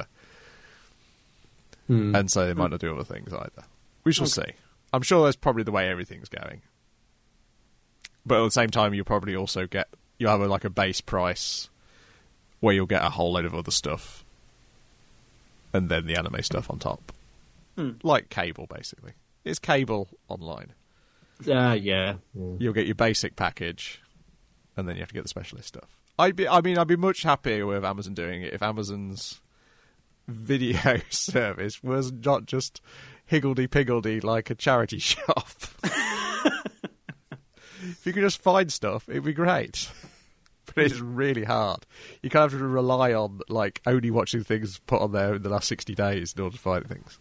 And so they might not do other things either. We shall see. I'm sure that's probably the way everything's going. But at the same time, you'll probably also you'll have a base price where you'll get a whole load of other stuff. And then the anime stuff on top. Like cable, basically. It's cable online. Yeah. You'll get your basic package, and then you have to get the specialist stuff. I'd be much happier with Amazon doing it if Amazon's video service was not just higgledy-piggledy like a charity shop. If you could just find stuff, it'd be great. But it's really hard. You kind of have to rely on only watching things put on there in the last 60 days in order to find things.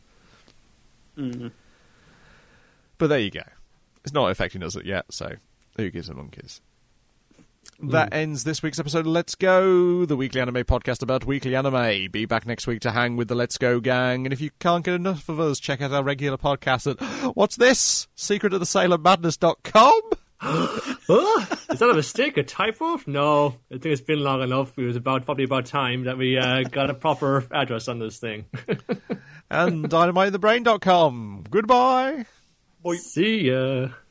But there you go. It's not affecting us yet, so who gives a monkeys? That ends this week's episode of Let's Go, the weekly anime podcast about weekly anime. Be back next week to hang with the Let's Go gang. And if you can't get enough of us, check out our regular podcast at, what's this? secretofthesailormadness.com? Is that a mistake? A typo? No, I think it's been long enough. It was probably about time that we got a proper address on this thing. And dynamitethebrain.com. Goodbye. Bye. See ya.